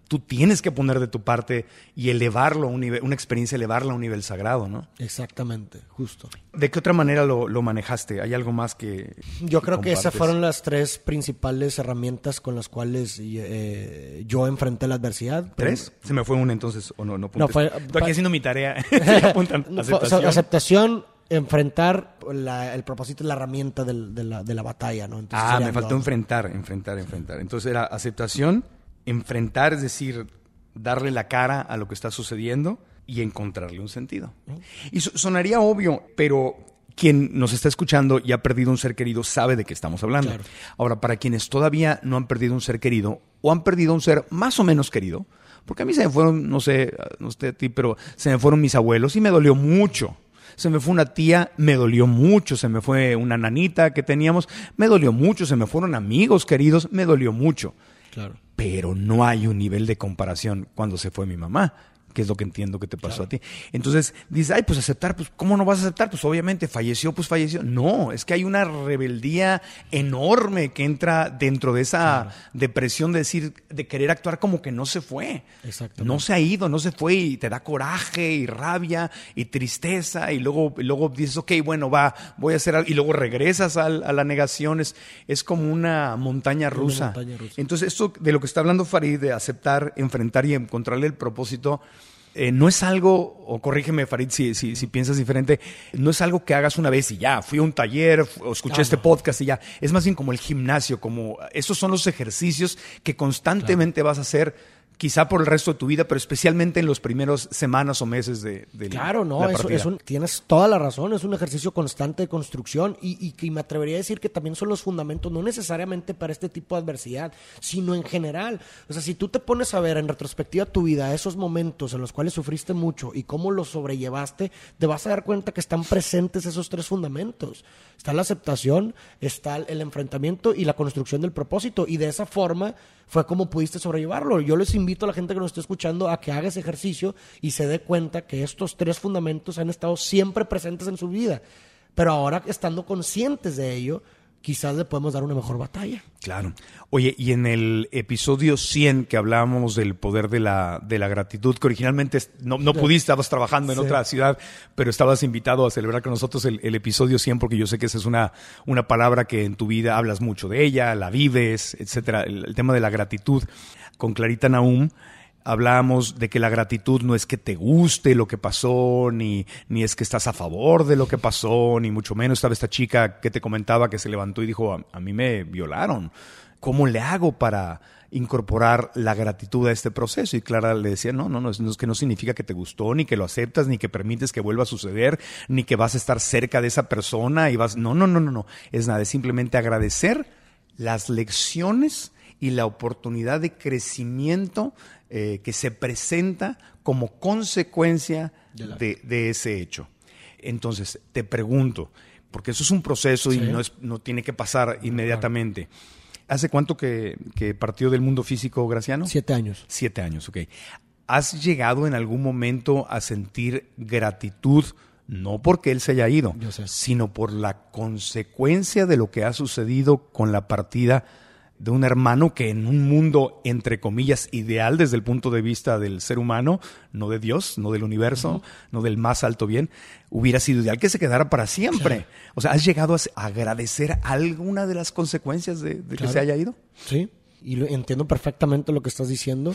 S1: tú tienes que poner de tu parte y elevarlo a un nivel, una experiencia, elevarla a un nivel sagrado, ¿no?
S3: Exactamente, justo.
S1: ¿De qué otra manera lo, lo manejaste? ¿Hay algo más que
S3: Yo creo que,
S1: que
S3: esas fueron las tres principales herramientas con las cuales eh, yo enfrenté la adversidad.
S1: ¿Tres? Se me fue una entonces, o no, no apuntes.
S3: No, fue-
S1: Estoy aquí haciendo mi tarea. Apuntan.
S3: No, fue- o
S1: Aceptación.
S3: sea, aceptación, enfrentar la- el propósito es la herramienta del- de, la, de la batalla, ¿no? Entonces
S1: Ah,
S3: serían
S1: me faltó
S3: dos.
S1: enfrentar, enfrentar, enfrentar. Entonces era aceptación, enfrentar, es decir, darle la cara a lo que está sucediendo y encontrarle un sentido. Y so- sonaría obvio, pero quien nos está escuchando y ha perdido un ser querido sabe de qué estamos hablando.
S3: Claro.
S1: Ahora, para quienes todavía no han perdido un ser querido o han perdido un ser más o menos querido, porque a mí se me fueron, no sé, no sé a ti, pero se me fueron mis abuelos y me dolió mucho. Se me fue una tía, me dolió mucho. Se me fue una nanita que teníamos, me dolió mucho. Se me fueron amigos queridos, me dolió mucho.
S3: Claro.
S1: Pero no hay un nivel de comparación cuando se fue mi mamá, que es lo que entiendo que te pasó a ti. Entonces dices, ay, pues aceptar, pues ¿cómo no vas a aceptar? Pues obviamente falleció, pues falleció. No, es que hay una rebeldía enorme que entra dentro de esa depresión de decir, de querer actuar como que no se fue.
S3: Exactamente.
S1: No se ha ido, no se fue y te da coraje y rabia y tristeza y luego, y luego dices, ok, bueno, va, voy a hacer algo y luego regresas al, a la negación. Es, es como una montaña rusa.
S3: montaña rusa.
S1: Entonces, esto de lo que está hablando Farid, de aceptar, enfrentar y encontrarle el propósito, eh, no es algo, o corrígeme Farid si, si, si piensas diferente, no es algo que hagas una vez y ya, fui a un taller o escuché
S3: Ah,
S1: este
S3: no.
S1: podcast y ya. Es más bien como el gimnasio, como esos son los ejercicios que constantemente vas a hacer, quizá por el resto de tu vida, pero especialmente en los primeros semanas o meses de, de
S3: Claro, no,
S1: la
S3: eso,
S1: partida.
S3: es un- tienes toda la razón, es un ejercicio constante de construcción y, y que me atrevería a decir que también son los fundamentos, no necesariamente para este tipo de adversidad, sino en general. O sea, si tú te pones a ver en retrospectiva tu vida, esos momentos en los cuales sufriste mucho y cómo los sobrellevaste, te vas a dar cuenta que están presentes esos tres fundamentos. Está la aceptación, está el enfrentamiento y la construcción del propósito, y de esa forma fue como pudiste sobrellevarlo. Yo les invito a la gente que nos esté escuchando a que haga ese ejercicio y se dé cuenta que estos tres fundamentos han estado siempre presentes en su vida. Pero ahora, estando conscientes de ello, quizás le podemos dar una mejor batalla.
S1: Claro. Oye, y en el episodio cien que hablábamos del poder de la, de la gratitud, que originalmente no, no pudiste, estabas trabajando en
S3: Sí.
S1: otra ciudad, pero estabas invitado a celebrar con nosotros el, el episodio cien, porque yo sé que esa es una, una palabra que en tu vida hablas mucho de ella, la vives, etcétera. El, el tema de la gratitud. Con Clarita Nahum hablábamos de que la gratitud no es que te guste lo que pasó, ni, ni es que estás a favor de lo que pasó, ni mucho menos. Estaba esta chica que te comentaba que se levantó y dijo, a, a mí me violaron. ¿Cómo le hago para incorporar la gratitud a este proceso? Y Clara le decía, no, no, no, es, no, es que no significa que te gustó, ni que lo aceptas, ni que permites que vuelva a suceder, ni que vas a estar cerca de esa persona y vas... No, no, no, no, no. Es nada, es simplemente agradecer las lecciones y la oportunidad de crecimiento eh, que se presenta como consecuencia de, de ese hecho. Entonces, te pregunto, porque eso es un proceso
S3: Sí.
S1: y no, es, no tiene que pasar inmediatamente. ¿Hace cuánto que, que partió del mundo físico Graciano?
S3: Siete años.
S1: Siete años, ok. ¿Has llegado en algún momento a sentir gratitud, no porque él se haya ido,
S3: Yo sé.
S1: sino por la consecuencia de lo que ha sucedido con la partida de un hermano que en un mundo, entre comillas, ideal desde el punto de vista del ser humano, no de Dios, no del universo, uh-huh. no del más alto bien, hubiera sido ideal que se quedara para siempre? Sí. O sea, ¿has llegado a agradecer alguna de las consecuencias de, de claro. que se haya ido?
S3: Sí, y lo, entiendo perfectamente lo que estás diciendo,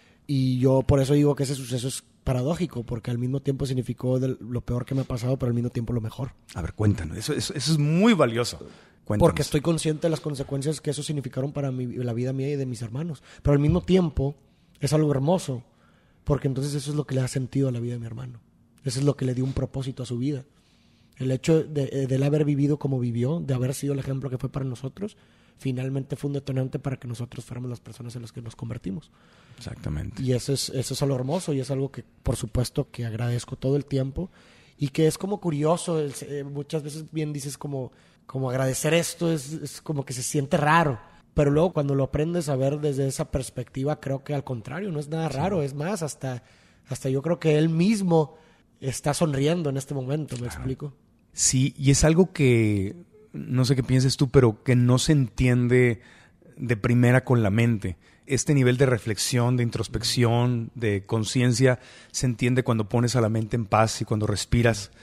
S3: y yo por eso digo que ese suceso es paradójico, porque al mismo tiempo significó de lo peor que me ha pasado, pero al mismo tiempo lo mejor.
S1: A ver, cuéntanos, eso, eso, eso es muy valioso. Cuéntanos.
S3: Porque estoy consciente de las consecuencias que eso significaron para mi, la vida mía y de mis hermanos. Pero al mismo tiempo es algo hermoso, porque entonces eso es lo que le ha sentido a la vida de mi hermano. Eso es lo que le dio un propósito a su vida. El hecho de, de él haber vivido como vivió, de haber sido el ejemplo que fue para nosotros, finalmente fue un detonante para que nosotros fuéramos las personas en las que nos convertimos.
S1: Exactamente.
S3: Y eso es, eso es algo hermoso y es algo que, por supuesto, que agradezco todo el tiempo y que es como curioso. El, eh, muchas veces bien dices como... como agradecer esto es, es como que se siente raro, pero luego cuando lo aprendes a ver desde esa perspectiva, creo que al contrario, no es nada raro, sí. Es más, hasta, hasta yo creo que él mismo está sonriendo en este momento, ¿me claro. explico?
S1: Sí, y es algo que, no sé qué pienses tú, pero que no se entiende de primera con la mente. Este nivel de reflexión, de introspección, de conciencia, se entiende cuando pones a la mente en paz y cuando respiras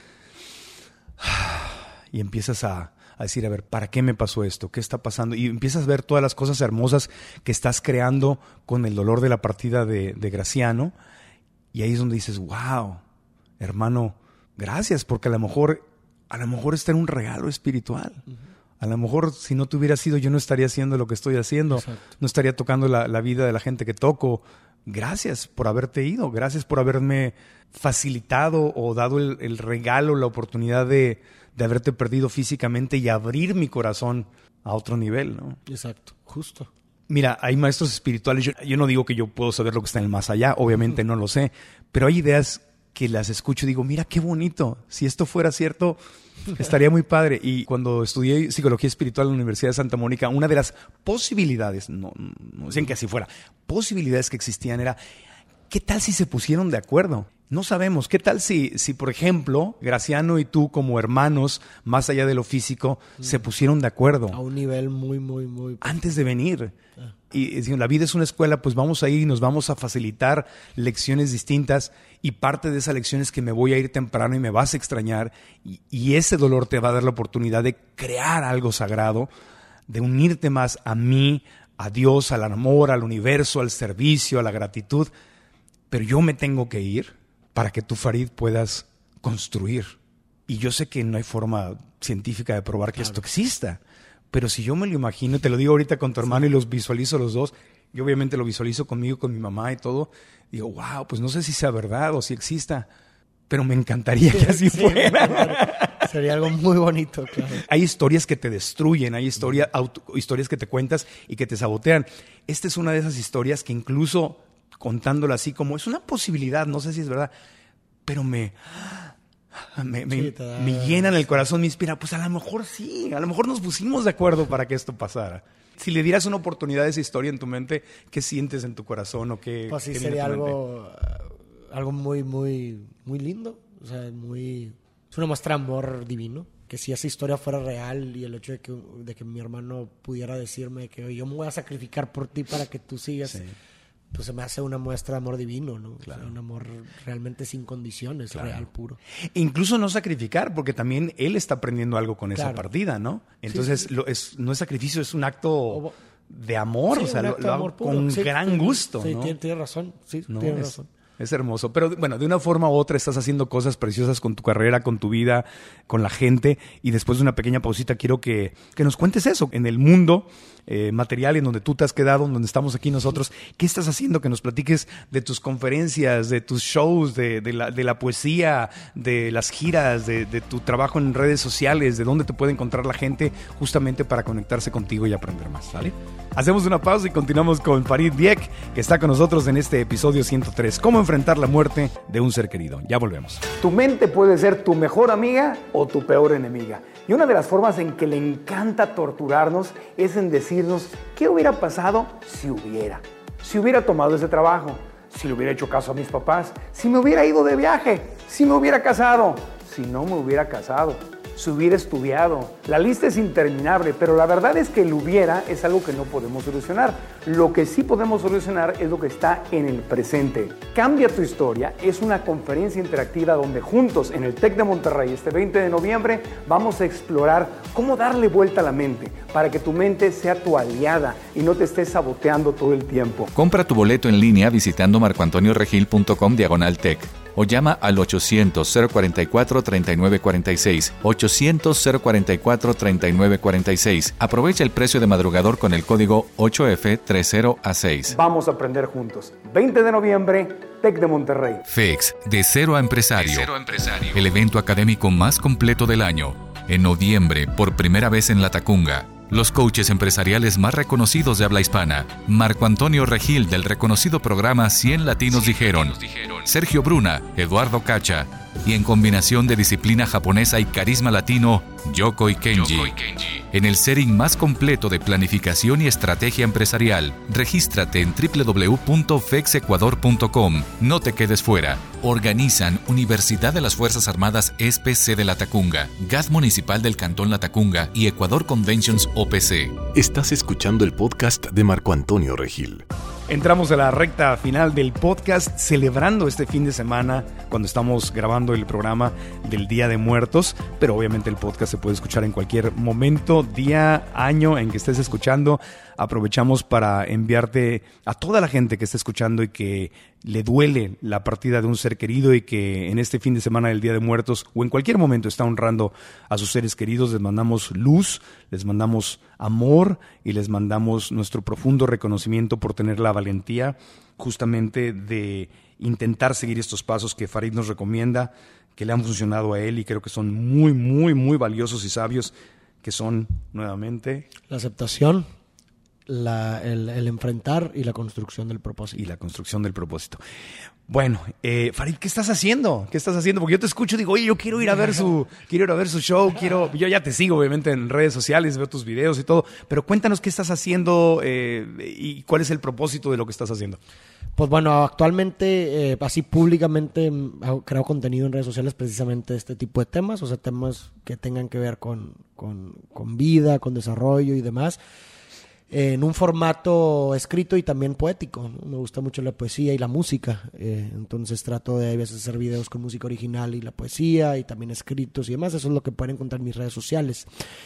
S1: y empiezas a, a decir, a ver, ¿para qué me pasó esto? ¿Qué está pasando? Y empiezas a ver todas las cosas hermosas que estás creando con el dolor de la partida de, de Graciano. Y ahí es donde dices, wow, hermano, gracias, porque a lo mejor, a lo mejor este era un regalo espiritual. Uh-huh. A lo mejor si no te hubiera sido, yo no estaría haciendo lo que estoy haciendo. Exacto. No estaría tocando la, la vida de la gente que toco. Gracias por haberte ido. Gracias por haberme facilitado o dado el, el regalo, la oportunidad de, de haberte perdido físicamente y abrir mi corazón a otro nivel, ¿no?
S3: Exacto, justo.
S1: Mira, hay maestros espirituales. Yo, yo no digo que yo puedo saber lo que está en el más allá. Obviamente no lo sé. Pero hay ideas que las escucho y digo, mira qué bonito. Si esto fuera cierto, estaría muy padre. Y cuando estudié psicología espiritual en la Universidad de Santa Mónica, una de las posibilidades, no, no decían que así fuera, posibilidades que existían era, ¿qué tal si se pusieron de acuerdo? No sabemos. ¿Qué tal si, si, por ejemplo, Graciano y tú como hermanos, más allá de lo físico, mm. se pusieron de acuerdo?
S3: A un nivel muy, muy, muy...
S1: Antes de venir. Ah. Y, y la vida es una escuela, pues vamos a ir y nos vamos a facilitar lecciones distintas. Y parte de esa lección es que me voy a ir temprano y me vas a extrañar. Y, y ese dolor te va a dar la oportunidad de crear algo sagrado, de unirte más a mí, a Dios, al amor, al universo, al servicio, a la gratitud. Pero yo me tengo que ir para que tú, Farid, puedas construir. Y yo sé que no hay forma científica de probar que claro. esto exista, pero si yo me lo imagino, te lo digo ahorita con tu hermano sí. y los visualizo los dos, yo obviamente lo visualizo conmigo, con mi mamá y todo, digo, wow, pues no sé si sea verdad o si exista, pero me encantaría que así sí, fuera.
S3: Claro. Sería algo muy bonito, claro.
S1: Hay historias que te destruyen, hay historia, auto, historias que te cuentas y que te sabotean. Esta es una de esas historias que incluso contándola así como es una posibilidad, no sé si es verdad, pero me, me, me, sí, me llena en el corazón, me inspira, pues a lo mejor sí, a lo mejor nos pusimos de acuerdo para que esto pasara. Si le dieras una oportunidad a esa historia en tu mente, ¿qué sientes en tu corazón? O qué,
S3: pues sí,
S1: qué
S3: sería algo, algo muy, muy, muy lindo, o sea, muy, es una muestra de amor divino. Que si esa historia fuera real y el hecho de que, de que mi hermano pudiera decirme que yo me voy a sacrificar por ti para que tú sigas... Sí. Pues se me hace una muestra de amor divino, ¿no? Claro. O sea, un amor realmente sin condiciones, claro. real, puro.
S1: Incluso no sacrificar, porque también él está aprendiendo algo con claro. esa partida, ¿no? Entonces, sí, sí. Lo, es, no es sacrificio, es un acto de amor, sí, o sea, lo, lo hago con sí, gran gusto,
S3: sí,
S1: ¿no?
S3: Sí, tienes razón, sí,
S1: no,
S3: tienes
S1: es,
S3: razón.
S1: Es hermoso, pero bueno, de una forma u otra estás haciendo cosas preciosas con tu carrera, con tu vida, con la gente, y después de una pequeña pausita quiero que, que nos cuentes eso, en el mundo eh, material en donde tú te has quedado, en donde estamos aquí nosotros, ¿qué estás haciendo? Que nos platiques de tus conferencias, de tus shows, de, de, la, de la poesía, de las giras, de, de tu trabajo en redes sociales, de dónde te puede encontrar la gente justamente para conectarse contigo y aprender más, ¿vale? Hacemos una pausa y continuamos con Farid Dieck, que está con nosotros en este episodio ciento tres. ¿Cómo enfrentar la muerte de un ser querido? Ya volvemos.
S5: Tu mente puede ser tu mejor amiga o tu peor enemiga. Y una de las formas en que le encanta torturarnos es en decirnos qué hubiera pasado si hubiera. Si hubiera tomado ese trabajo, si le hubiera hecho caso a mis papás, si me hubiera ido de viaje, si me hubiera casado, si no me hubiera casado, si hubiera estudiado. La lista es interminable, pero la verdad es que el hubiera es algo que no podemos solucionar. Lo que sí podemos solucionar es lo que está en el presente. Cambia tu historia es una conferencia interactiva donde juntos en el TEC de Monterrey este veinte de noviembre vamos a explorar cómo darle vuelta a la mente para que tu mente sea tu aliada y no te estés saboteando todo el tiempo.
S4: Compra tu boleto en línea visitando marcoantonioregil.com diagonal TEC. O llama al ochocientos, cero cuarenta y cuatro, treinta y nueve cuarenta y seis. ochocientos, cero cuarenta y cuatro, treinta y nueve cuarenta y seis. Aprovecha el precio de madrugador con el código ocho F treinta A seis.
S5: Vamos a aprender juntos. veinte de noviembre, TEC de Monterrey.
S4: F E X, de cero a empresario. De cero a empresario. El evento académico más completo del año. En noviembre, por primera vez en La Tacunga. Los coaches empresariales más reconocidos de habla hispana. Marco Antonio Regil del reconocido programa cien Latinos, cien Dijeron. Latinos Dijeron. Sergio Bruna, Eduardo Cacha, Y en combinación de disciplina japonesa y carisma latino, Yokoi Kenji. Yokoi Kenji. En el setting más completo de planificación y estrategia empresarial, regístrate en doble u doble u doble u punto fex ecuador punto com. No te quedes fuera. Organizan Universidad de las Fuerzas Armadas E S P C de Latacunga, G A T Municipal del Cantón Latacunga y Ecuador Conventions O P C.
S2: Estás escuchando el podcast de Marco Antonio Regil.
S1: Entramos a la recta final del podcast, celebrando este fin de semana cuando estamos grabando el programa del Día de Muertos, pero obviamente el podcast se puede escuchar en cualquier momento, día, año en que estés escuchando. Aprovechamos para enviarte a toda la gente que está escuchando y que le duele la partida de un ser querido y que en este fin de semana del Día de Muertos o en cualquier momento está honrando a sus seres queridos. Les mandamos luz, les mandamos amor y les mandamos nuestro profundo reconocimiento por tener la valentía justamente de intentar seguir estos pasos que Farid nos recomienda, que le han funcionado a él y creo que son muy, muy, muy valiosos y sabios, que son nuevamente
S3: la aceptación, La, el, el enfrentar y la construcción del propósito.
S1: Y la construcción del propósito. Bueno, eh, Farid, ¿qué estás haciendo? ¿Qué estás haciendo? Porque yo te escucho y digo, oye, yo quiero ir a ver su, quiero ir a ver su show, quiero, yo ya te sigo obviamente en redes sociales, veo tus videos y todo, pero cuéntanos qué estás haciendo eh, y cuál es el propósito de lo que estás haciendo.
S3: Pues bueno, actualmente, eh, así públicamente, creo contenido en redes sociales precisamente de este tipo de temas, o sea, temas que tengan que ver con, con, con vida, con desarrollo y demás. En un formato escrito y también poético, ¿no? Me gusta mucho la poesía y la música, eh, entonces trato de a veces hacer videos con música original y la poesía y también escritos y demás. Eso es lo que pueden encontrar en mis redes sociales.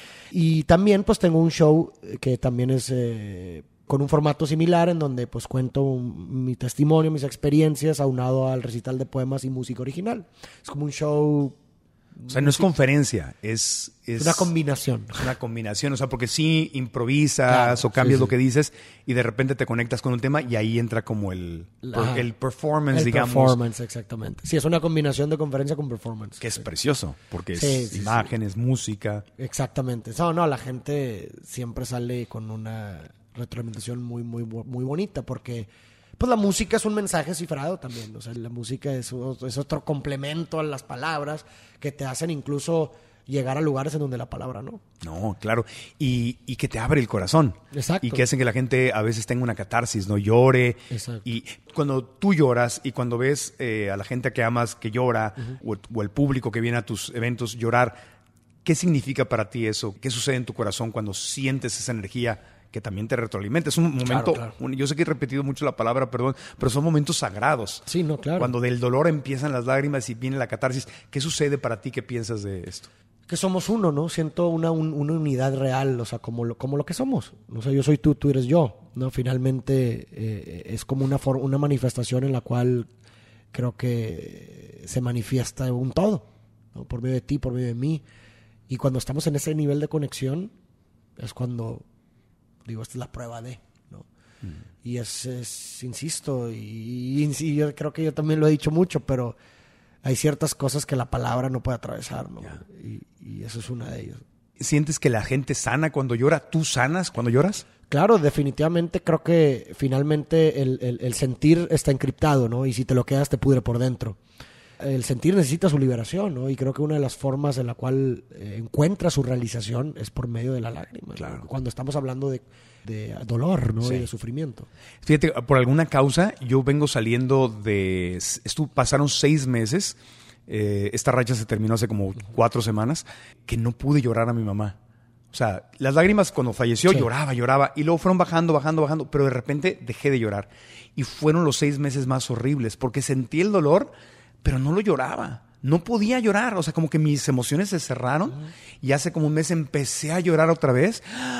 S3: Y también pues tengo un show que también es eh, con un formato similar en donde pues cuento un, mi testimonio, mis experiencias aunado al recital de poemas y música original. Es como un show...
S1: O sea, no es conferencia, es... Es
S3: una combinación.
S1: Es una combinación, o sea, porque sí improvisas
S3: claro,
S1: o cambias
S3: sí,
S1: lo
S3: sí.
S1: que dices y de repente te conectas con un tema y ahí entra como el,
S3: Ajá.
S1: el performance,
S3: el
S1: digamos.
S3: performance, exactamente. Sí, es una combinación de conferencia con performance.
S1: Que es
S3: sí.
S1: precioso, porque
S3: Sí,
S1: es
S3: sí,
S1: imágenes,
S3: sí.
S1: música.
S3: Exactamente. No, no, la gente siempre sale con una retroalimentación muy, muy, muy bonita porque... Pues la música es un mensaje cifrado también, o sea, la música es, es otro complemento a las palabras que te hacen incluso llegar a lugares en donde la palabra no.
S1: No, claro, y, y que te abre el corazón.
S3: Exacto.
S1: Y que hacen que la gente a veces tenga una catarsis, no llore.
S3: Exacto.
S1: Y cuando tú lloras y cuando ves eh, a la gente que amas que llora, uh-huh. o, o el público que viene a tus eventos llorar, ¿qué significa para ti eso? ¿Qué sucede en tu corazón cuando sientes esa energía que también te retroalimenta? Es un momento,
S3: claro, claro.
S1: Un, yo sé que he repetido mucho la palabra, perdón, pero son momentos sagrados.
S3: Sí, no, claro.
S1: Cuando del dolor empiezan las lágrimas y viene la catarsis, ¿qué sucede para ti? ¿Qué piensas de esto?
S3: Que somos uno, ¿no? Siento una, un, una unidad real, o sea, como lo, como lo que somos. O sea, yo soy tú, tú eres yo, ¿no? Finalmente eh, es como una, for- una manifestación en la cual creo que se manifiesta un todo, ¿no? Por medio de ti, por medio de mí. Y cuando estamos en ese nivel de conexión es cuando... Digo, esta es la prueba de, ¿no? Mm. Y es, es insisto, y, y, y yo creo que yo también lo he dicho mucho, pero hay ciertas cosas que la palabra no puede atravesar, ¿no? Yeah. Y, y eso es una de ellas.
S1: ¿Sientes que la gente sana cuando llora? ¿Tú sanas cuando lloras?
S3: Claro, definitivamente creo que finalmente el, el, el sentir está encriptado, ¿no? Y si te lo quedas te pudre por dentro. El sentir necesita su liberación, ¿no? Y creo que una de las formas en la cual eh, encuentra su realización es por medio de la lágrima.
S1: Claro.
S3: ¿No? Cuando estamos hablando de, de dolor, ¿no?
S1: Sí.
S3: Y de sufrimiento.
S1: Fíjate, por alguna causa, yo vengo saliendo de... Estuvo, pasaron seis meses, eh, esta racha se terminó hace como cuatro semanas, que no pude llorar a mi mamá. O sea, las lágrimas cuando falleció, sí. lloraba, lloraba, y luego fueron bajando, bajando, bajando, pero de repente dejé de llorar. Y fueron los seis meses más horribles, porque sentí el dolor... pero no lo lloraba, no podía llorar, o sea, como que mis emociones se cerraron uh-huh. y hace como un mes empecé a llorar otra vez.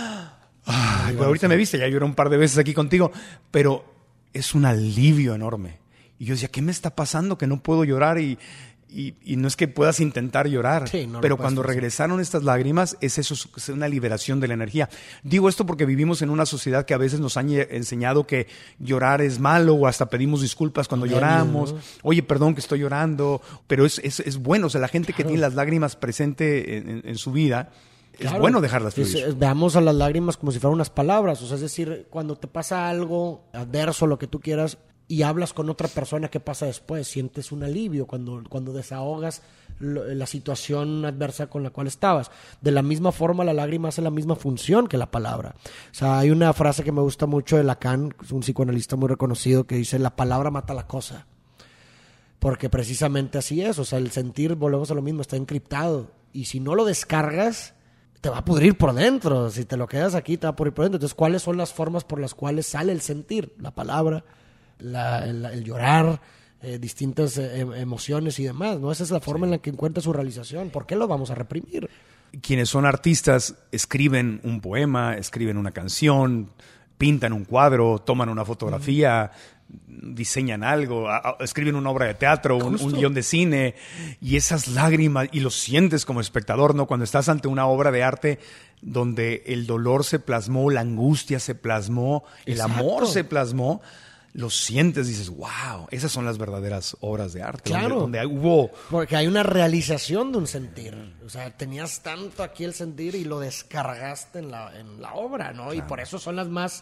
S1: Ay, pues ahorita me viste, ya lloré un par de veces aquí contigo, pero es un alivio enorme. Y yo decía, ¿qué me está pasando que no puedo llorar? Y, y, y no es que puedas intentar llorar,
S3: sí, no
S1: pero cuando regresaron estas lágrimas, es eso, es una liberación de la energía. Digo esto porque vivimos en una sociedad que a veces nos han enseñado que llorar es malo o hasta pedimos disculpas cuando Ay, lloramos. ¿no? Oye, perdón que estoy llorando, pero es, es, es bueno. O sea, la gente claro. que tiene las lágrimas presente en, en, en su vida, claro. es bueno dejarlas fluir.
S3: Es, veamos a las lágrimas como si fueran unas palabras. O sea, es decir, cuando te pasa algo adverso, lo que tú quieras, y hablas con otra persona, ¿qué pasa después? Sientes un alivio cuando, cuando desahogas lo, la situación adversa con la cual estabas. De la misma forma, la lágrima hace la misma función que la palabra. O sea, hay una frase que me gusta mucho de Lacan, un psicoanalista muy reconocido, que dice, la palabra mata la cosa. Porque precisamente así es. O sea, el sentir, volvemos a lo mismo, está encriptado. Y si no lo descargas, te va a pudrir por dentro. Si te lo quedas aquí, te va a pudrir por dentro. Entonces, ¿cuáles son las formas por las cuales sale el sentir? La palabra, la, el, el llorar, eh, distintas eh, emociones y demás, ¿no? Esa es la forma sí. en la que encuentra su realización. ¿Por qué lo vamos a reprimir?
S1: Quienes son artistas escriben un poema, escriben una canción, pintan un cuadro, toman una fotografía, uh-huh. diseñan algo, a, a, escriben una obra de teatro, un, un guión de cine, y esas lágrimas, y lo sientes como espectador, ¿no? Cuando estás ante una obra de arte donde el dolor se plasmó, la angustia se plasmó, el Exacto. amor se plasmó, lo sientes, dices, wow, esas son las verdaderas obras de arte.
S3: Claro.
S1: Donde, donde hubo...
S3: Porque hay una realización de un sentir. O sea, tenías tanto aquí el sentir y lo descargaste en la, en la obra, ¿no? Claro. Y por eso son las más...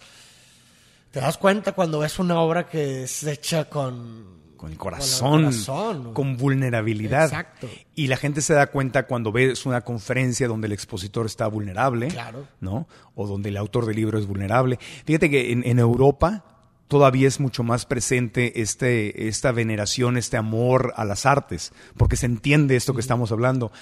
S3: Te das cuenta cuando ves una obra que es hecha con...
S1: Con el corazón, con, el corazón, con vulnerabilidad.
S3: Exacto.
S1: Y la gente se da cuenta cuando ves una conferencia donde el expositor está vulnerable,
S3: claro.
S1: ¿no? O donde el autor del libro es vulnerable. Fíjate que en, en Europa... todavía es mucho más presente este, esta veneración, este amor a las artes, porque se entiende esto que estamos hablando.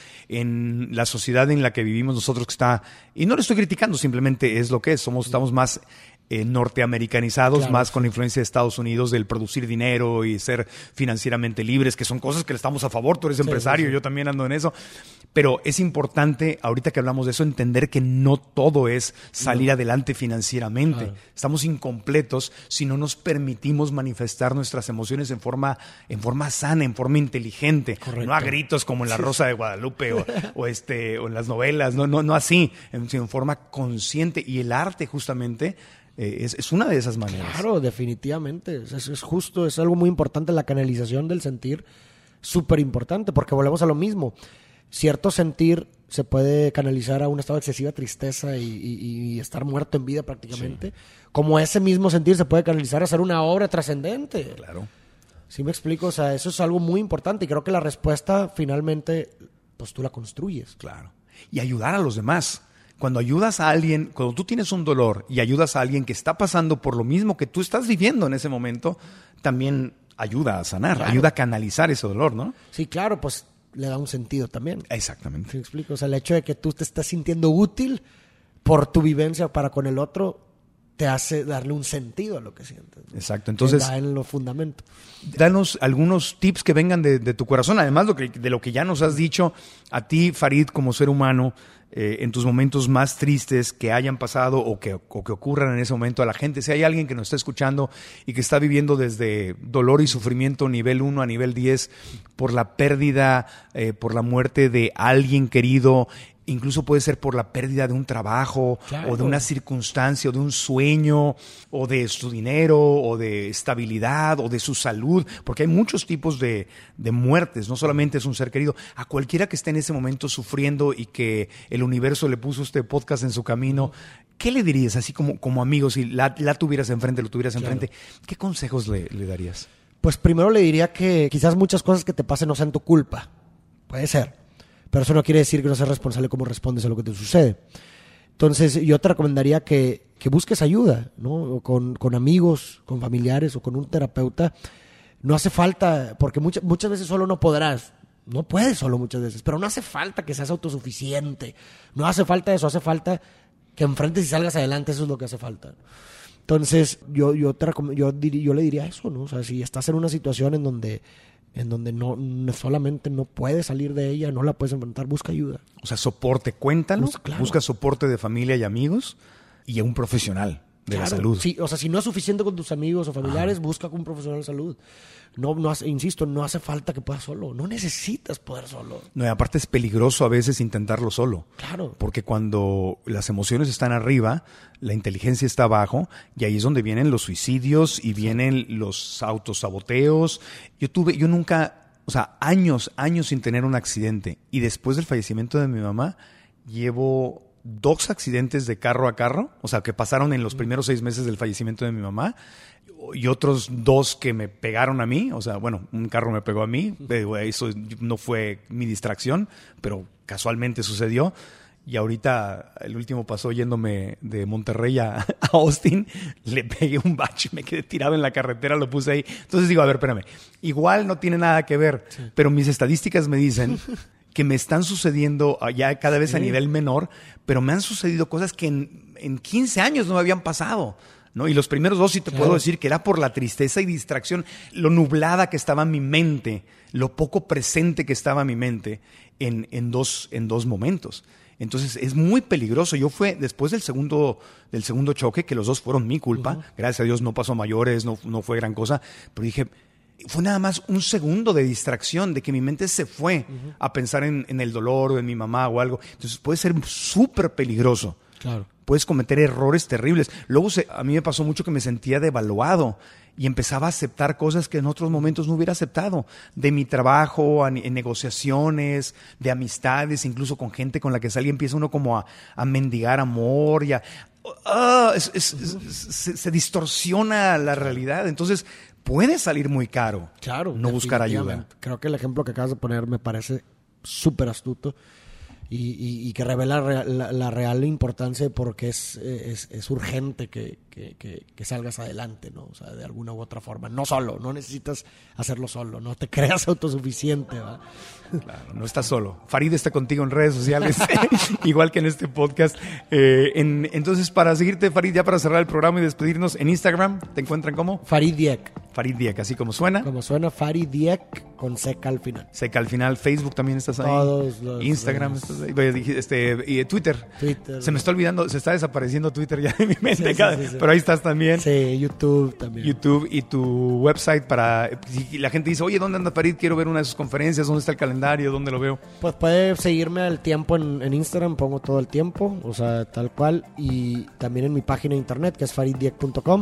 S1: En la sociedad en la que vivimos nosotros que está, y no lo estoy criticando, simplemente es lo que es, somos, estamos más eh, norteamericanizados, claro, más con la influencia de Estados Unidos del producir dinero y ser financieramente libres, que son cosas que le estamos a favor, tú eres sí, empresario, sí, sí. yo también ando en eso. Pero es importante, ahorita que hablamos de eso, entender que no todo es salir no. adelante financieramente. Claro. Estamos incompletos si no nos permitimos manifestar nuestras emociones en forma, en forma sana, en forma inteligente. Correcto. No a gritos como en La Rosa de Guadalupe o, o, este, o en las novelas, no, no, no así, sino en forma consciente. Y el arte justamente eh, es, es una de esas maneras.
S3: Claro, definitivamente. Es, es justo, es algo muy importante la canalización del sentir, súper importante, porque volvemos a lo mismo. Cierto sentir se puede canalizar a un estado de excesiva tristeza y, y, y estar muerto en vida prácticamente. Sí. Como ese mismo sentir se puede canalizar a hacer una obra trascendente.
S1: Claro.
S3: ¿Sí me explico? O sea, eso es algo muy importante y creo que la respuesta finalmente, pues tú la construyes.
S1: Claro. Y ayudar a los demás. Cuando ayudas a alguien, cuando tú tienes un dolor y ayudas a alguien que está pasando por lo mismo que tú estás viviendo en ese momento, también ayuda a sanar, claro. ayuda a canalizar ese dolor, ¿no?
S3: Sí, claro, pues le da un sentido también.
S1: Exactamente.
S3: ¿Sí me explico? O sea, el hecho de que tú te estás sintiendo útil por tu vivencia para con el otro te hace darle un sentido a lo que sientes, ¿no?
S1: Exacto. Entonces,
S3: te da en los fundamentos.
S1: Danos algunos tips que vengan de, de tu corazón, además lo que, de lo que ya nos has dicho a ti, Farid, como ser humano, eh, en tus momentos más tristes que hayan pasado o que, o que ocurran en ese momento a la gente. Si hay alguien que nos está escuchando y que está viviendo desde dolor y sufrimiento nivel uno a nivel diez por la pérdida, eh, por la muerte de alguien querido, incluso puede ser por la pérdida de un trabajo, claro, o de una circunstancia, o de un sueño, o de su dinero, o de estabilidad, o de su salud, porque hay muchos tipos de, de muertes, no solamente es un ser querido. A cualquiera que esté en ese momento sufriendo y que el universo le puso este podcast en su camino, ¿qué le dirías así como, como amigo, si la, la tuvieras enfrente, lo tuvieras enfrente? Claro. ¿Qué consejos le, le darías?
S3: Pues primero le diría que quizás muchas cosas que te pasen no sean tu culpa. Puede ser. Pero eso no quiere decir que no seas responsable cómo respondes a lo que te sucede. Entonces, yo te recomendaría que, que busques ayuda, ¿no? Con, con amigos, con familiares o con un terapeuta. No hace falta, porque muchas, muchas veces solo no podrás. No puedes solo muchas veces, pero no hace falta que seas autosuficiente. No hace falta eso, hace falta que enfrentes y salgas adelante. Eso es lo que hace falta. Entonces, yo, yo, te recom- yo, dir- yo le diría eso, ¿no? O sea, si estás en una situación en donde... en donde no, no solamente no puedes salir de ella, no la puedes enfrentar, busca ayuda.
S1: O sea, soporte, cuéntalo,
S3: Bus, claro. Busca
S1: soporte de familia y amigos y a un profesional de claro, la salud.
S3: Sí, o sea, si no es suficiente con tus amigos o familiares, ah. busca con un profesional de salud. No, no hace, insisto, no hace falta que puedas solo, no necesitas poder solo.
S1: No, y aparte es peligroso a veces intentarlo solo.
S3: Claro.
S1: Porque cuando las emociones están arriba, la inteligencia está abajo, y ahí es donde vienen los suicidios y vienen los autosaboteos. Yo tuve, yo nunca, o sea, años, años sin tener un accidente, y después del fallecimiento de mi mamá, llevo dos accidentes de carro a carro, o sea, que pasaron en los primeros seis meses del fallecimiento de mi mamá, y otros dos que me pegaron a mí, o sea, bueno, un carro me pegó a mí, eso no fue mi distracción, pero casualmente sucedió. Y ahorita, el último pasó yéndome de Monterrey a, a Austin, le pegué un bache, me quedé tirado en la carretera, lo puse ahí. Entonces digo, a ver, espérame, igual no tiene nada que ver, sí. Pero mis estadísticas me dicen que me están sucediendo ya cada vez sí. a nivel menor, pero me han sucedido cosas que en, en quince años no me habían pasado, ¿no? Y los primeros dos sí te claro. puedo decir que era por la tristeza y distracción, lo nublada que estaba mi mente, lo poco presente que estaba mi mente en, en, dos, en dos momentos. Entonces es muy peligroso. Yo fue después del segundo, del segundo choque, que los dos fueron mi culpa. Uh-huh. Gracias a Dios no pasó a mayores, no, no fue gran cosa. Pero dije, fue nada más un segundo de distracción, de que mi mente se fue uh-huh. a pensar en, en el dolor o en mi mamá o algo. Entonces puede ser súper peligroso. Claro. Puedes cometer errores terribles. Luego se, a mí me pasó mucho que me sentía devaluado y empezaba a aceptar cosas que en otros momentos no hubiera aceptado. De mi trabajo, a, en negociaciones, de amistades, incluso con gente con la que salí, empieza uno como a, a mendigar amor y a, uh, es, es, es, se, se distorsiona la realidad. Entonces puede salir muy caro
S3: claro,
S1: no buscar ayuda.
S3: Creo que el ejemplo que acabas de poner me parece súper astuto. Y, y, y que revela la, la, la real importancia de por qué es, es, es urgente que, que, que, que salgas adelante, ¿no? O sea, de alguna u otra forma. No solo, no necesitas hacerlo solo, no te creas autosuficiente, ¿va?
S1: Claro, no estás solo. Farid está contigo en redes sociales, igual que en este podcast. Eh, en, entonces, para seguirte, Farid, ya para cerrar el programa y despedirnos, en Instagram, ¿te encuentran como?
S3: Farid Dieck.
S1: Farid Dieck, así como suena.
S3: Como suena, Farid Dieck con seca al final.
S1: Seca al final. Facebook también estás ahí.
S3: Todos los...
S1: Instagram
S3: los...
S1: estás ahí. Este, y Twitter.
S3: Twitter.
S1: Se me está olvidando, se está desapareciendo Twitter ya de mi mente.
S3: Sí, sí,
S1: cada,
S3: sí, sí.
S1: Pero ahí estás también.
S3: Sí, YouTube también.
S1: YouTube y tu website para... Si la gente dice, oye, ¿dónde anda Farid? Quiero ver una de sus conferencias. ¿Dónde está el calendario? ¿Dónde lo veo?
S3: Pues puede seguirme al tiempo en, en Instagram. Pongo todo el tiempo. O sea, tal cual. Y también en mi página de internet, que es farid dieck punto com.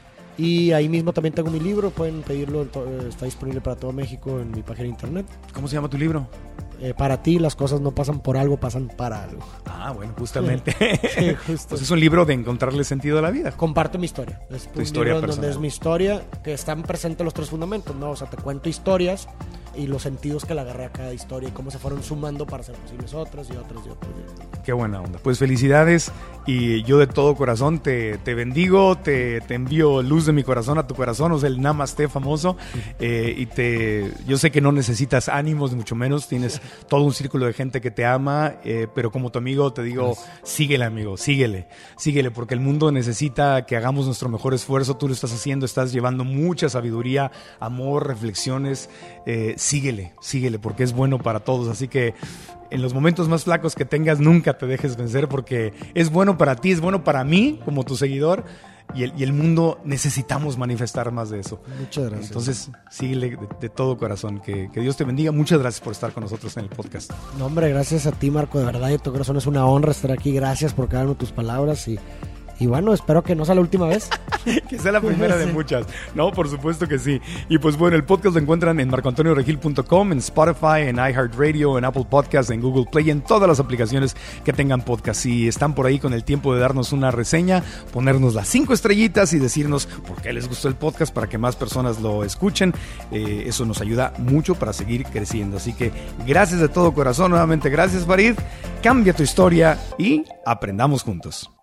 S3: Y ahí mismo también tengo mi libro, pueden pedirlo, está disponible para todo México en mi página de internet.
S1: ¿Cómo se llama tu libro?
S3: Eh, para ti, las cosas no pasan por algo, pasan para algo.
S1: Ah, bueno, justamente.
S3: Sí, justo.
S1: Pues es un libro de encontrarle sentido a la vida.
S3: Comparto mi historia. Es
S1: tu
S3: un
S1: historia
S3: libro
S1: personal.
S3: Donde es mi historia, que están presentes los tres fundamentos, ¿no? O sea, te cuento historias y los sentidos que le agarré a cada historia y cómo se fueron sumando para hacer posibles otras y otras y otras. Y otras.
S1: Qué buena onda. Pues felicidades y yo de todo corazón te, te bendigo, te, te envío luz de mi corazón a tu corazón, o sea, el namaste famoso. Eh, y te, yo sé que no necesitas ánimos, ni mucho menos, tienes todo un círculo de gente que te ama, eh, pero como tu amigo te digo, síguele, amigo, síguele, síguele, porque el mundo necesita que hagamos nuestro mejor esfuerzo. Tú lo estás haciendo, estás llevando mucha sabiduría, amor, reflexiones. Eh, síguele, síguele, porque es bueno para todos. Así que en los momentos más flacos que tengas, nunca te dejes vencer, porque es bueno para ti, es bueno para mí como tu seguidor, y el, y el mundo necesitamos manifestar más de eso.
S3: Muchas gracias.
S1: Entonces, síguele de, de todo corazón, que, que Dios te bendiga. Muchas gracias por estar con nosotros en el podcast.
S3: No, hombre, gracias a ti, Marco, de verdad, de todo corazón es una honra estar aquí. Gracias por cada una de tus palabras y Y bueno, espero que no sea la última vez.
S1: Que sea la primera de muchas. No, por supuesto que sí. Y pues bueno, el podcast lo encuentran en marco antonio regil punto com, en Spotify, en iHeartRadio, en Apple Podcasts, en Google Play, en todas las aplicaciones que tengan podcast. Si están por ahí con el tiempo de darnos una reseña, ponernos las cinco estrellitas y decirnos por qué les gustó el podcast para que más personas lo escuchen, eh, eso nos ayuda mucho para seguir creciendo. Así que gracias de todo corazón. Nuevamente, gracias, Farid. Cambia tu historia y aprendamos juntos.